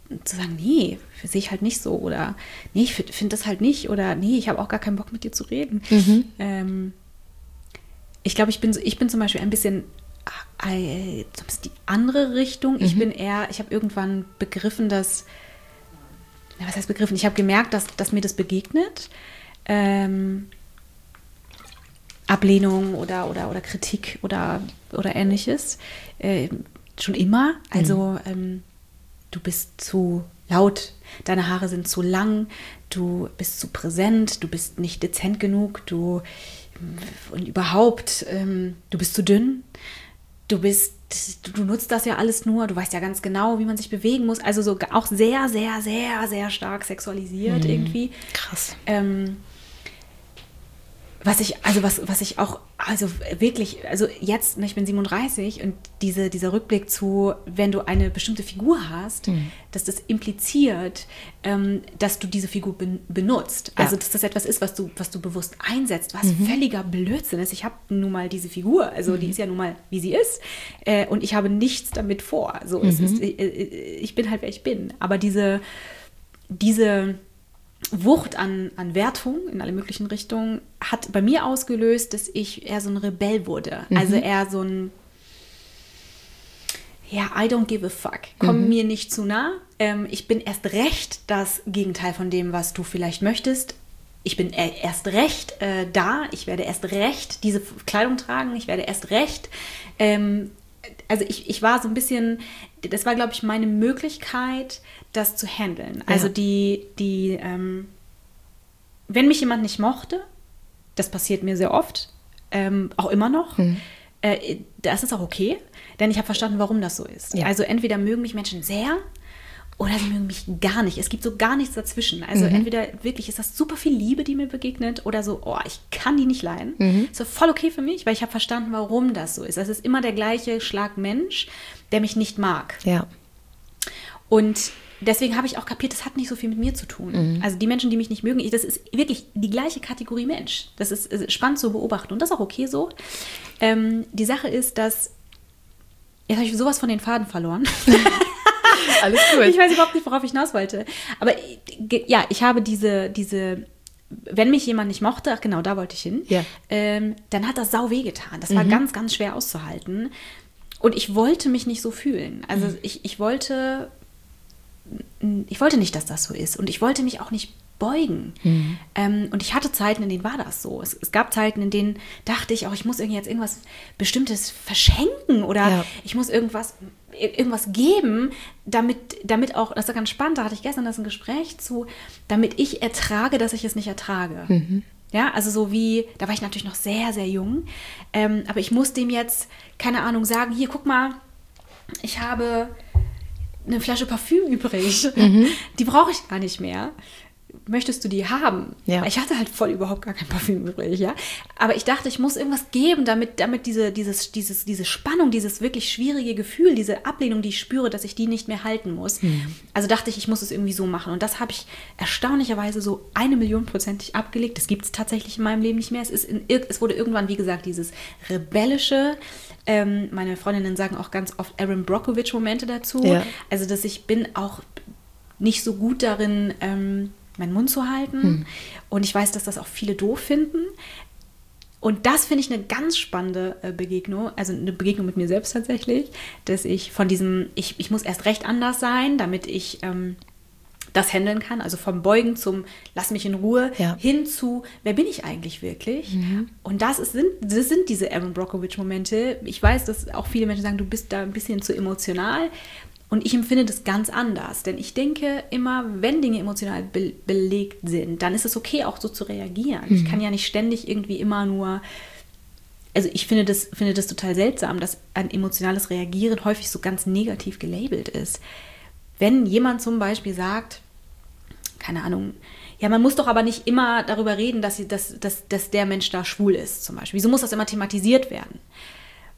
Speaker 2: zu sagen, nee, sehe ich halt nicht so oder nee, ich finde find das halt nicht oder nee, ich habe auch gar keinen Bock mit dir zu reden. Mhm. Ähm, ich glaube, ich bin, ich bin zum Beispiel ein bisschen äh, die andere Richtung. Mhm. Ich bin eher, ich habe irgendwann begriffen, dass, ja, was heißt begriffen? Ich habe gemerkt, dass, dass mir das begegnet. Ähm, Ablehnung oder, oder, oder Kritik oder, oder ähnliches. Äh, schon immer. Also mhm. ähm, du bist zu laut, deine Haare sind zu lang, du bist zu präsent, du bist nicht dezent genug, du und überhaupt, ähm, du bist zu dünn, du bist, du, du nutzt das ja alles nur, du weißt ja ganz genau, wie man sich bewegen muss, also so auch sehr, sehr, sehr, sehr stark sexualisiert mhm. irgendwie.
Speaker 1: Krass.
Speaker 2: Ähm, Was ich, also was, was ich auch, also wirklich, also jetzt, ich bin siebenunddreißig und diese, dieser Rückblick zu, wenn du eine bestimmte Figur hast, mhm. dass das impliziert, ähm, dass du diese Figur ben, benutzt. Ja. Also dass das etwas ist, was du, was du bewusst einsetzt, was mhm. völliger Blödsinn ist. Ich habe nun mal diese Figur, also mhm. die ist ja nun mal, wie sie ist äh, und ich habe nichts damit vor. So, mhm. es ist, ich, ich bin halt, wer ich bin. Aber diese, diese Wucht an, an Wertung in alle möglichen Richtungen hat bei mir ausgelöst, dass ich eher so ein Rebell wurde. Mhm. Also eher so ein, ja, I don't give a fuck. Komm mhm. mir nicht zu nah. Ähm, ich bin erst recht das Gegenteil von dem, was du vielleicht möchtest. Ich bin erst recht äh, da. Ich werde erst recht diese Kleidung tragen. Ich werde erst recht ähm, also ich, ich war so ein bisschen, das war, glaube ich, meine Möglichkeit, das zu handeln. Also ja. die, die ähm, wenn mich jemand nicht mochte, das passiert mir sehr oft, ähm, auch immer noch, mhm. äh, das ist auch okay, denn ich habe verstanden, warum das so ist. Ja. Also entweder mögen mich Menschen sehr oder sie mögen mich gar nicht. Es gibt so gar nichts dazwischen. Also mhm. entweder wirklich ist das super viel Liebe, die mir begegnet, oder so, oh, ich kann die nicht leiden. Mhm. Ist so voll okay für mich, weil ich habe verstanden, warum das so ist. Es ist immer der gleiche Schlag Mensch, der mich nicht mag.
Speaker 1: Ja.
Speaker 2: Und deswegen habe ich auch kapiert, das hat nicht so viel mit mir zu tun. Mhm. Also die Menschen, die mich nicht mögen, ich, das ist wirklich die gleiche Kategorie Mensch. Das ist, ist spannend zu beobachten und das ist auch okay so. Ähm, die Sache ist, dass, jetzt habe ich sowas von den Faden verloren.
Speaker 1: Alles gut.
Speaker 2: Ich weiß überhaupt nicht, worauf ich hinaus wollte. Aber ja, ich habe diese, diese, wenn mich jemand nicht mochte, ach genau, da wollte ich hin,
Speaker 1: ja.
Speaker 2: ähm, dann hat das sau wehgetan. Das war mhm. ganz, ganz schwer auszuhalten. Und ich wollte mich nicht so fühlen. Also mhm. ich, ich wollte, ich wollte nicht, dass das so ist. Und ich wollte mich auch nicht beugen. Mhm. Ähm, und ich hatte Zeiten, in denen war das so. Es, es gab Zeiten, in denen dachte ich, oh, ich muss irgendwie jetzt irgendwas Bestimmtes verschenken oder ja. ich muss irgendwas, irgendwas geben, damit, damit auch, das ist ganz spannend, da hatte ich gestern das ein Gespräch zu, damit ich ertrage, dass ich es nicht ertrage. Mhm. Ja, also so wie, da war ich natürlich noch sehr, sehr jung, ähm, aber ich muss dem jetzt, keine Ahnung, sagen, hier, guck mal, ich habe eine Flasche Parfüm übrig, mhm. die brauche ich gar nicht mehr. Möchtest du die haben?
Speaker 1: Ja.
Speaker 2: Ich hatte halt voll überhaupt gar kein Parfüm übrig, ja. Aber ich dachte, ich muss irgendwas geben, damit, damit diese, dieses, dieses, diese Spannung, dieses wirklich schwierige Gefühl, diese Ablehnung, die ich spüre, dass ich die nicht mehr halten muss. Mhm. Also dachte ich, ich muss es irgendwie so machen. Und das habe ich erstaunlicherweise so eine Million prozentig abgelegt. Das gibt es tatsächlich in meinem Leben nicht mehr. Es, ist in, es wurde irgendwann, wie gesagt, dieses rebellische, ähm, meine Freundinnen sagen auch ganz oft Erin Brockovich-Momente dazu. Ja. Also, dass ich bin auch nicht so gut darin, ähm, meinen Mund zu halten. Hm. Und ich weiß, dass das auch viele doof finden. Und das finde ich eine ganz spannende äh, Begegnung, also eine Begegnung mit mir selbst tatsächlich, dass ich von diesem, ich, ich muss erst recht anders sein, damit ich ähm, das handeln kann, also vom Beugen zum Lass mich in Ruhe, ja. hin zu, wer bin ich eigentlich wirklich? Mhm. Und das, ist, sind, das sind diese Erin Brockovich-Momente. Ich weiß, dass auch viele Menschen sagen, du bist da ein bisschen zu emotional. Und ich empfinde das ganz anders, denn ich denke immer, wenn Dinge emotional be- belegt sind, dann ist es okay, auch so zu reagieren. Mhm. Ich kann ja nicht ständig irgendwie immer nur, also ich finde das, finde das total seltsam, dass ein emotionales Reagieren häufig so ganz negativ gelabelt ist. Wenn jemand zum Beispiel sagt, keine Ahnung, ja, man muss doch aber nicht immer darüber reden, dass, sie, dass, dass, dass der Mensch da schwul ist zum Beispiel. Wieso muss das immer thematisiert werden?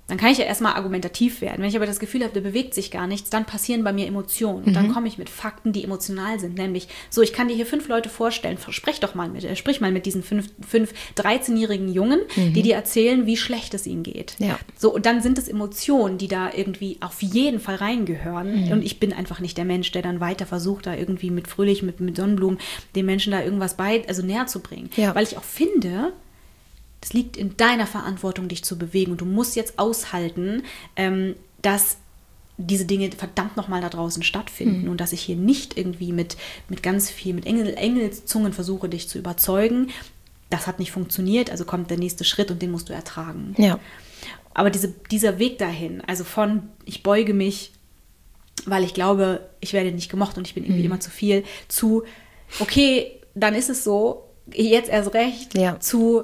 Speaker 2: Dann kann ich ja erstmal argumentativ werden. Wenn ich aber das Gefühl habe, da bewegt sich gar nichts, dann passieren bei mir Emotionen. Und mhm. dann komme ich mit Fakten, die emotional sind. Nämlich, so, ich kann dir hier fünf Leute vorstellen, sprech doch mal mit, äh, sprich mal mit diesen fünf, fünf dreizehn-jährigen Jungen, mhm. die dir erzählen, wie schlecht es ihnen geht.
Speaker 1: Ja.
Speaker 2: So, und dann sind es Emotionen, die da irgendwie auf jeden Fall reingehören. Mhm. Und ich bin einfach nicht der Mensch, der dann weiter versucht, da irgendwie mit Fröhlich, mit, mit Sonnenblumen, den Menschen da irgendwas bei, also näher zu bringen.
Speaker 1: Ja.
Speaker 2: Weil ich auch finde, es liegt in deiner Verantwortung, dich zu bewegen. Und du musst jetzt aushalten, ähm, dass diese Dinge verdammt nochmal da draußen stattfinden. Mhm. Und dass ich hier nicht irgendwie mit, mit ganz viel, mit Engel, Engelszungen versuche, dich zu überzeugen. Das hat nicht funktioniert, also kommt der nächste Schritt und den musst du ertragen.
Speaker 1: Ja.
Speaker 2: Aber diese, dieser Weg dahin, also von ich beuge mich, weil ich glaube, ich werde nicht gemocht und ich bin irgendwie mhm. immer zu viel, zu okay, dann ist es so, jetzt erst recht,
Speaker 1: ja.
Speaker 2: zu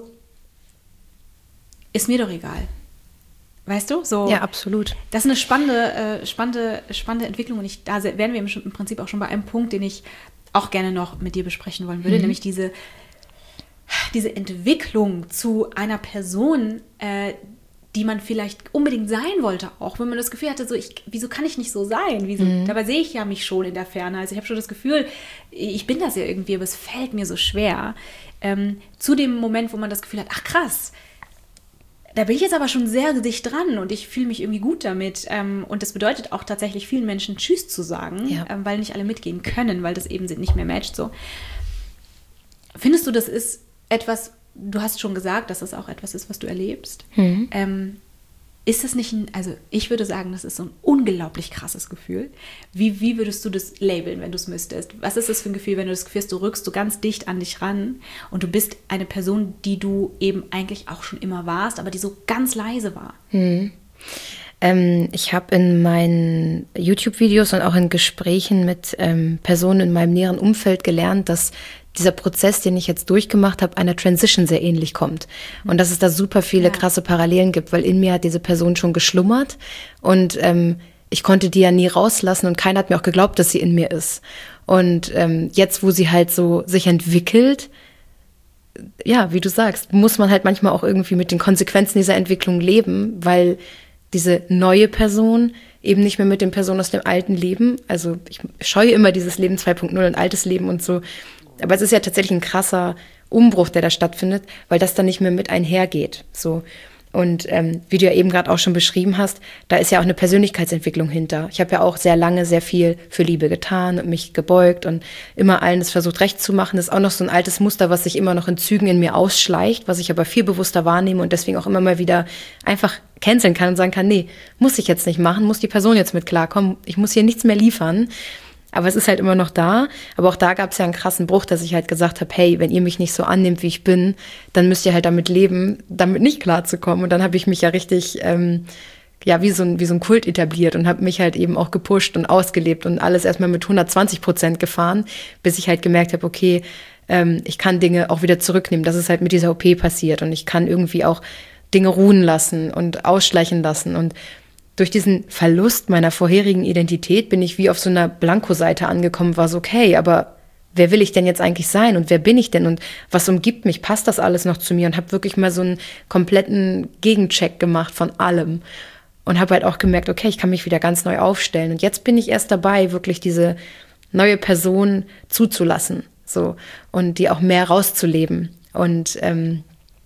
Speaker 2: ist mir doch egal. Weißt du? So,
Speaker 1: ja, absolut.
Speaker 2: Das ist eine spannende, äh, spannende, spannende Entwicklung. Und ich, da wären wir im, im Prinzip auch schon bei einem Punkt, den ich auch gerne noch mit dir besprechen wollen würde, mhm. nämlich diese, diese Entwicklung zu einer Person, äh, die man vielleicht unbedingt sein wollte, auch wenn man das Gefühl hatte, so ich, wieso kann ich nicht so sein? Wieso, mhm. Dabei sehe ich ja mich schon in der Ferne. Also ich habe schon das Gefühl, ich bin das ja irgendwie, aber es fällt mir so schwer. Ähm, zu dem Moment, wo man das Gefühl hat, ach krass, da bin ich jetzt aber schon sehr dicht dran und ich fühle mich irgendwie gut damit. Ähm, und das bedeutet auch tatsächlich vielen Menschen Tschüss zu sagen,
Speaker 1: ja.
Speaker 2: ähm, weil nicht alle mitgehen können, weil das eben nicht mehr matcht. So. Findest du, das ist etwas, du hast schon gesagt, dass das auch etwas ist, was du erlebst.
Speaker 1: Mhm.
Speaker 2: Ähm, ist es nicht ein, also ich würde sagen, das ist so ein unglaublich krasses Gefühl. Wie, wie würdest du das labeln, wenn du es müsstest? Was ist das für ein Gefühl, wenn du das Gefühl hast, du rückst so ganz dicht an dich ran und du bist eine Person, die du eben eigentlich auch schon immer warst, aber die so ganz leise war?
Speaker 1: Mhm. Ähm, ich habe in meinen YouTube-Videos und auch in Gesprächen mit ähm, Personen in meinem näheren Umfeld gelernt, dass dieser Prozess, den ich jetzt durchgemacht habe, einer Transition sehr ähnlich kommt. Und dass es da super viele ja. krasse Parallelen gibt, weil in mir hat diese Person schon geschlummert und ähm, ich konnte die ja nie rauslassen und keiner hat mir auch geglaubt, dass sie in mir ist. Und ähm, jetzt, wo sie halt so sich entwickelt, ja, wie du sagst, muss man halt manchmal auch irgendwie mit den Konsequenzen dieser Entwicklung leben, weil diese neue Person eben nicht mehr mit den Personen aus dem alten Leben, also ich scheue immer dieses Leben zwei Punkt null und altes Leben und so, aber es ist ja tatsächlich ein krasser Umbruch, der da stattfindet, weil das dann nicht mehr mit einhergeht. So. Und ähm, wie du ja eben gerade auch schon beschrieben hast, da ist ja auch eine Persönlichkeitsentwicklung hinter. Ich habe ja auch sehr lange sehr viel für Liebe getan und mich gebeugt und immer allen das versucht recht zu machen. Das ist auch noch so ein altes Muster, was sich immer noch in Zügen in mir ausschleicht, was ich aber viel bewusster wahrnehme und deswegen auch immer mal wieder einfach canceln kann und sagen kann, nee, muss ich jetzt nicht machen, muss die Person jetzt mit klarkommen, ich muss hier nichts mehr liefern. Aber es ist halt immer noch da. Aber auch da gab es ja einen krassen Bruch, dass ich halt gesagt habe, hey, wenn ihr mich nicht so annimmt, wie ich bin, dann müsst ihr halt damit leben, damit nicht klarzukommen. Und dann habe ich mich ja richtig, ähm, ja, wie so ein, wie so ein Kult etabliert und habe mich halt eben auch gepusht und ausgelebt und alles erstmal mit hundertzwanzig Prozent gefahren, bis ich halt gemerkt habe, okay, ähm, ich kann Dinge auch wieder zurücknehmen. Das ist halt mit dieser O P passiert und ich kann irgendwie auch Dinge ruhen lassen und ausschleichen lassen und durch diesen Verlust meiner vorherigen Identität bin ich wie auf so einer Blankoseite angekommen, war so, okay, aber wer will ich denn jetzt eigentlich sein und wer bin ich denn und was umgibt mich, passt das alles noch zu mir und habe wirklich mal so einen kompletten Gegencheck gemacht von allem und habe halt auch gemerkt, okay, ich kann mich wieder ganz neu aufstellen und jetzt bin ich erst dabei, wirklich diese neue Person zuzulassen, so, und die auch mehr rauszuleben und ähm,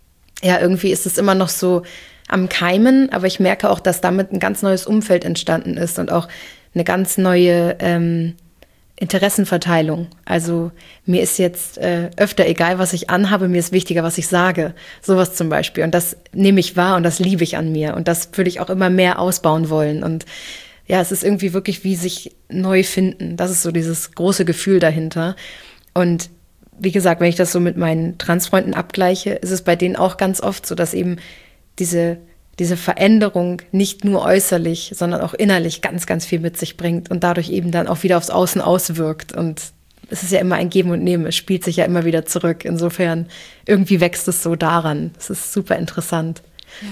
Speaker 1: ja, irgendwie ist es immer noch so am Keimen, aber ich merke auch, dass damit ein ganz neues Umfeld entstanden ist und auch eine ganz neue ähm, Interessenverteilung. Also mir ist jetzt äh, öfter egal, was ich anhabe, mir ist wichtiger, was ich sage. Sowas zum Beispiel. Und das nehme ich wahr und das liebe ich an mir. Und das würde ich auch immer mehr ausbauen wollen. Und ja, es ist irgendwie wirklich wie sich neu finden. Das ist so dieses große Gefühl dahinter. Und wie gesagt, wenn ich das so mit meinen Transfreunden abgleiche, ist es bei denen auch ganz oft so, dass eben diese, diese Veränderung nicht nur äußerlich, sondern auch innerlich ganz, ganz viel mit sich bringt und dadurch eben dann auch wieder aufs Außen auswirkt. Und es ist ja immer ein Geben und Nehmen, es spielt sich ja immer wieder zurück. Insofern, irgendwie wächst es so daran. Es ist super interessant.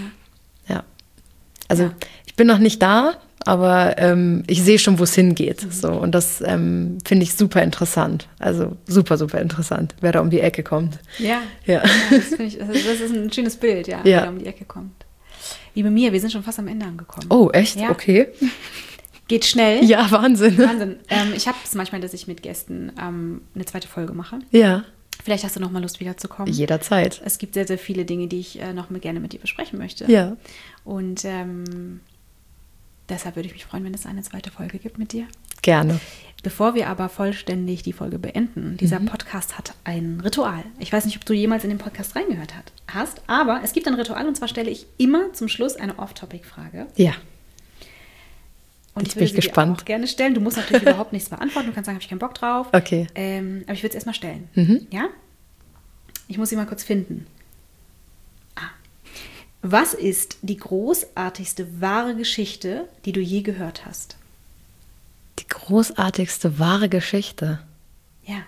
Speaker 1: Ja. ja. Also ja. ich bin noch nicht da, aber ähm, ich sehe schon, wo es hingeht. Mhm. So. Und das ähm, finde ich super interessant. Also super, super interessant, wer da um die Ecke kommt.
Speaker 2: Ja,
Speaker 1: ja.
Speaker 2: ja das, ich, das ist ein schönes Bild, ja,
Speaker 1: ja.
Speaker 2: wer da um die Ecke kommt. Liebe Mia, wir sind schon fast am Ende angekommen.
Speaker 1: Oh, echt?
Speaker 2: Ja.
Speaker 1: Okay.
Speaker 2: Geht schnell.
Speaker 1: Ja, Wahnsinn.
Speaker 2: Wahnsinn. Ähm, ich habe es manchmal, dass ich mit Gästen ähm, eine zweite Folge mache.
Speaker 1: Ja.
Speaker 2: Vielleicht hast du noch mal Lust, wiederzukommen.
Speaker 1: Jederzeit.
Speaker 2: Es gibt sehr, sehr viele Dinge, die ich äh, noch mal gerne mit dir besprechen möchte.
Speaker 1: Ja.
Speaker 2: Und ähm, deshalb würde ich mich freuen, wenn es eine zweite Folge gibt mit dir.
Speaker 1: Gerne.
Speaker 2: Bevor wir aber vollständig die Folge beenden, dieser mhm. Podcast hat ein Ritual. Ich weiß nicht, ob du jemals in den Podcast reingehört hat, hast, aber es gibt ein Ritual, und zwar stelle ich immer zum Schluss eine Off-Topic-Frage.
Speaker 1: Ja.
Speaker 2: Und
Speaker 1: Jetzt
Speaker 2: ich würde
Speaker 1: bin ich
Speaker 2: sie
Speaker 1: gespannt.
Speaker 2: dir auch gerne stellen. Du musst natürlich überhaupt nichts beantworten. Du kannst sagen, habe ich keinen Bock drauf.
Speaker 1: Okay.
Speaker 2: Ähm, aber ich würde es erstmal stellen.
Speaker 1: Mhm.
Speaker 2: Ja? Ich muss sie mal kurz finden. Ah. Was ist die großartigste wahre Geschichte, die du je gehört hast?
Speaker 1: Die großartigste wahre Geschichte.
Speaker 2: Ja.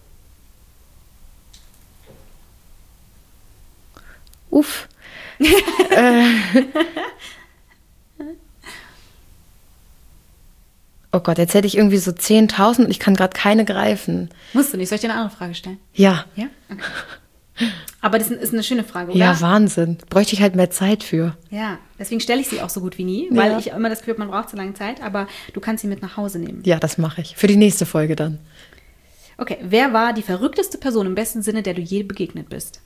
Speaker 1: Uff. äh. Oh Gott, jetzt hätte ich irgendwie so zehntausend und ich kann gerade keine greifen.
Speaker 2: Musst du nicht. Soll ich dir eine andere Frage stellen?
Speaker 1: Ja.
Speaker 2: Ja? Okay. Aber das ist eine schöne Frage, oder?
Speaker 1: Ja, Wahnsinn. Bräuchte ich halt mehr Zeit für.
Speaker 2: Ja, deswegen stelle ich sie auch so gut wie nie, weil
Speaker 1: Ja.
Speaker 2: ich immer das Gefühl habe, man braucht so lange Zeit, aber du kannst sie mit nach Hause nehmen.
Speaker 1: Ja, das mache ich. Für die nächste Folge dann.
Speaker 2: Okay, wer war die verrückteste Person im besten Sinne, der du je begegnet bist?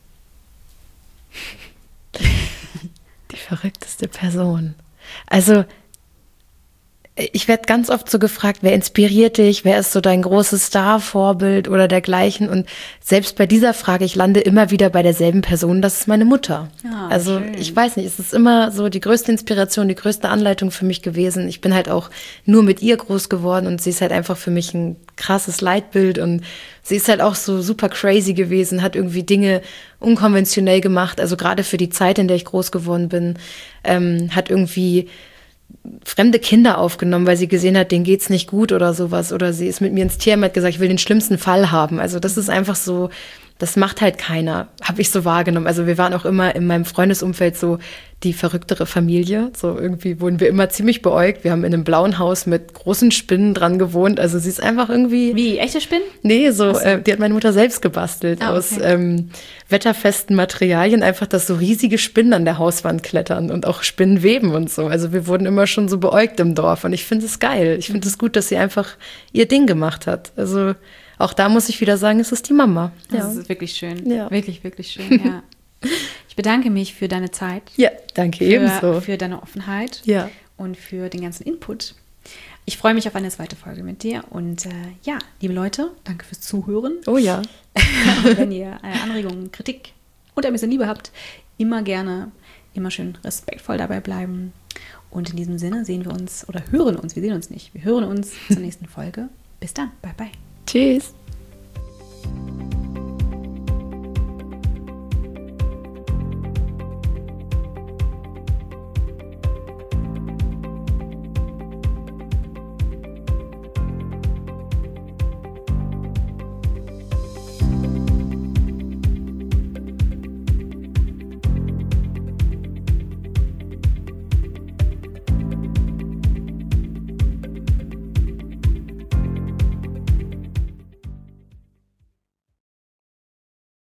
Speaker 1: Die verrückteste Person. Also, ich werde ganz oft so gefragt, wer inspiriert dich, wer ist so dein großes Star-Vorbild oder dergleichen. Und selbst bei dieser Frage, ich lande immer wieder bei derselben Person, das ist meine Mutter.
Speaker 2: Ah,
Speaker 1: also
Speaker 2: schön.
Speaker 1: ich weiß nicht, es ist immer so die größte Inspiration, die größte Anleitung für mich gewesen. Ich bin halt auch nur mit ihr groß geworden und sie ist halt einfach für mich ein krasses Leitbild. Und sie ist halt auch so super crazy gewesen, hat irgendwie Dinge unkonventionell gemacht. Also gerade für die Zeit, in der ich groß geworden bin, ähm, hat irgendwie fremde Kinder aufgenommen, weil sie gesehen hat, denen geht's nicht gut oder sowas. Oder sie ist mit mir ins Tierheim, hat gesagt, ich will den schlimmsten Fall haben. Also das ist einfach so, das macht halt keiner, habe ich so wahrgenommen. Also wir waren auch immer in meinem Freundesumfeld so die verrücktere Familie. So irgendwie wurden wir immer ziemlich beäugt. Wir haben in einem blauen Haus mit großen Spinnen dran gewohnt. Also sie ist einfach irgendwie...
Speaker 2: Wie, echte Spinnen?
Speaker 1: Nee, so,
Speaker 2: so.
Speaker 1: äh, die hat meine Mutter selbst gebastelt
Speaker 2: Ah, okay.
Speaker 1: aus ähm, wetterfesten Materialien. Einfach, dass so riesige Spinnen an der Hauswand klettern und auch Spinnen weben und so. Also wir wurden immer schon so beäugt im Dorf. Und ich finde es geil. Ich finde es gut, dass sie einfach ihr Ding gemacht hat. Also auch da muss ich wieder sagen, es ist die Mama.
Speaker 2: Das ist wirklich schön.
Speaker 1: Ja.
Speaker 2: Wirklich, wirklich schön, ja. Ich bedanke mich für deine Zeit.
Speaker 1: Ja, danke
Speaker 2: für,
Speaker 1: ebenso.
Speaker 2: Für deine Offenheit.
Speaker 1: Ja.
Speaker 2: Und für den ganzen Input. Ich freue mich auf eine zweite Folge mit dir. Und äh, ja, liebe Leute, danke fürs Zuhören.
Speaker 1: Oh ja.
Speaker 2: Und wenn ihr äh, Anregungen, Kritik und ein bisschen Liebe habt, immer gerne, immer schön respektvoll dabei bleiben. Und in diesem Sinne sehen wir uns oder hören uns, wir sehen uns nicht, wir hören uns zur nächsten Folge. Bis dann, bye bye.
Speaker 1: Tschüss.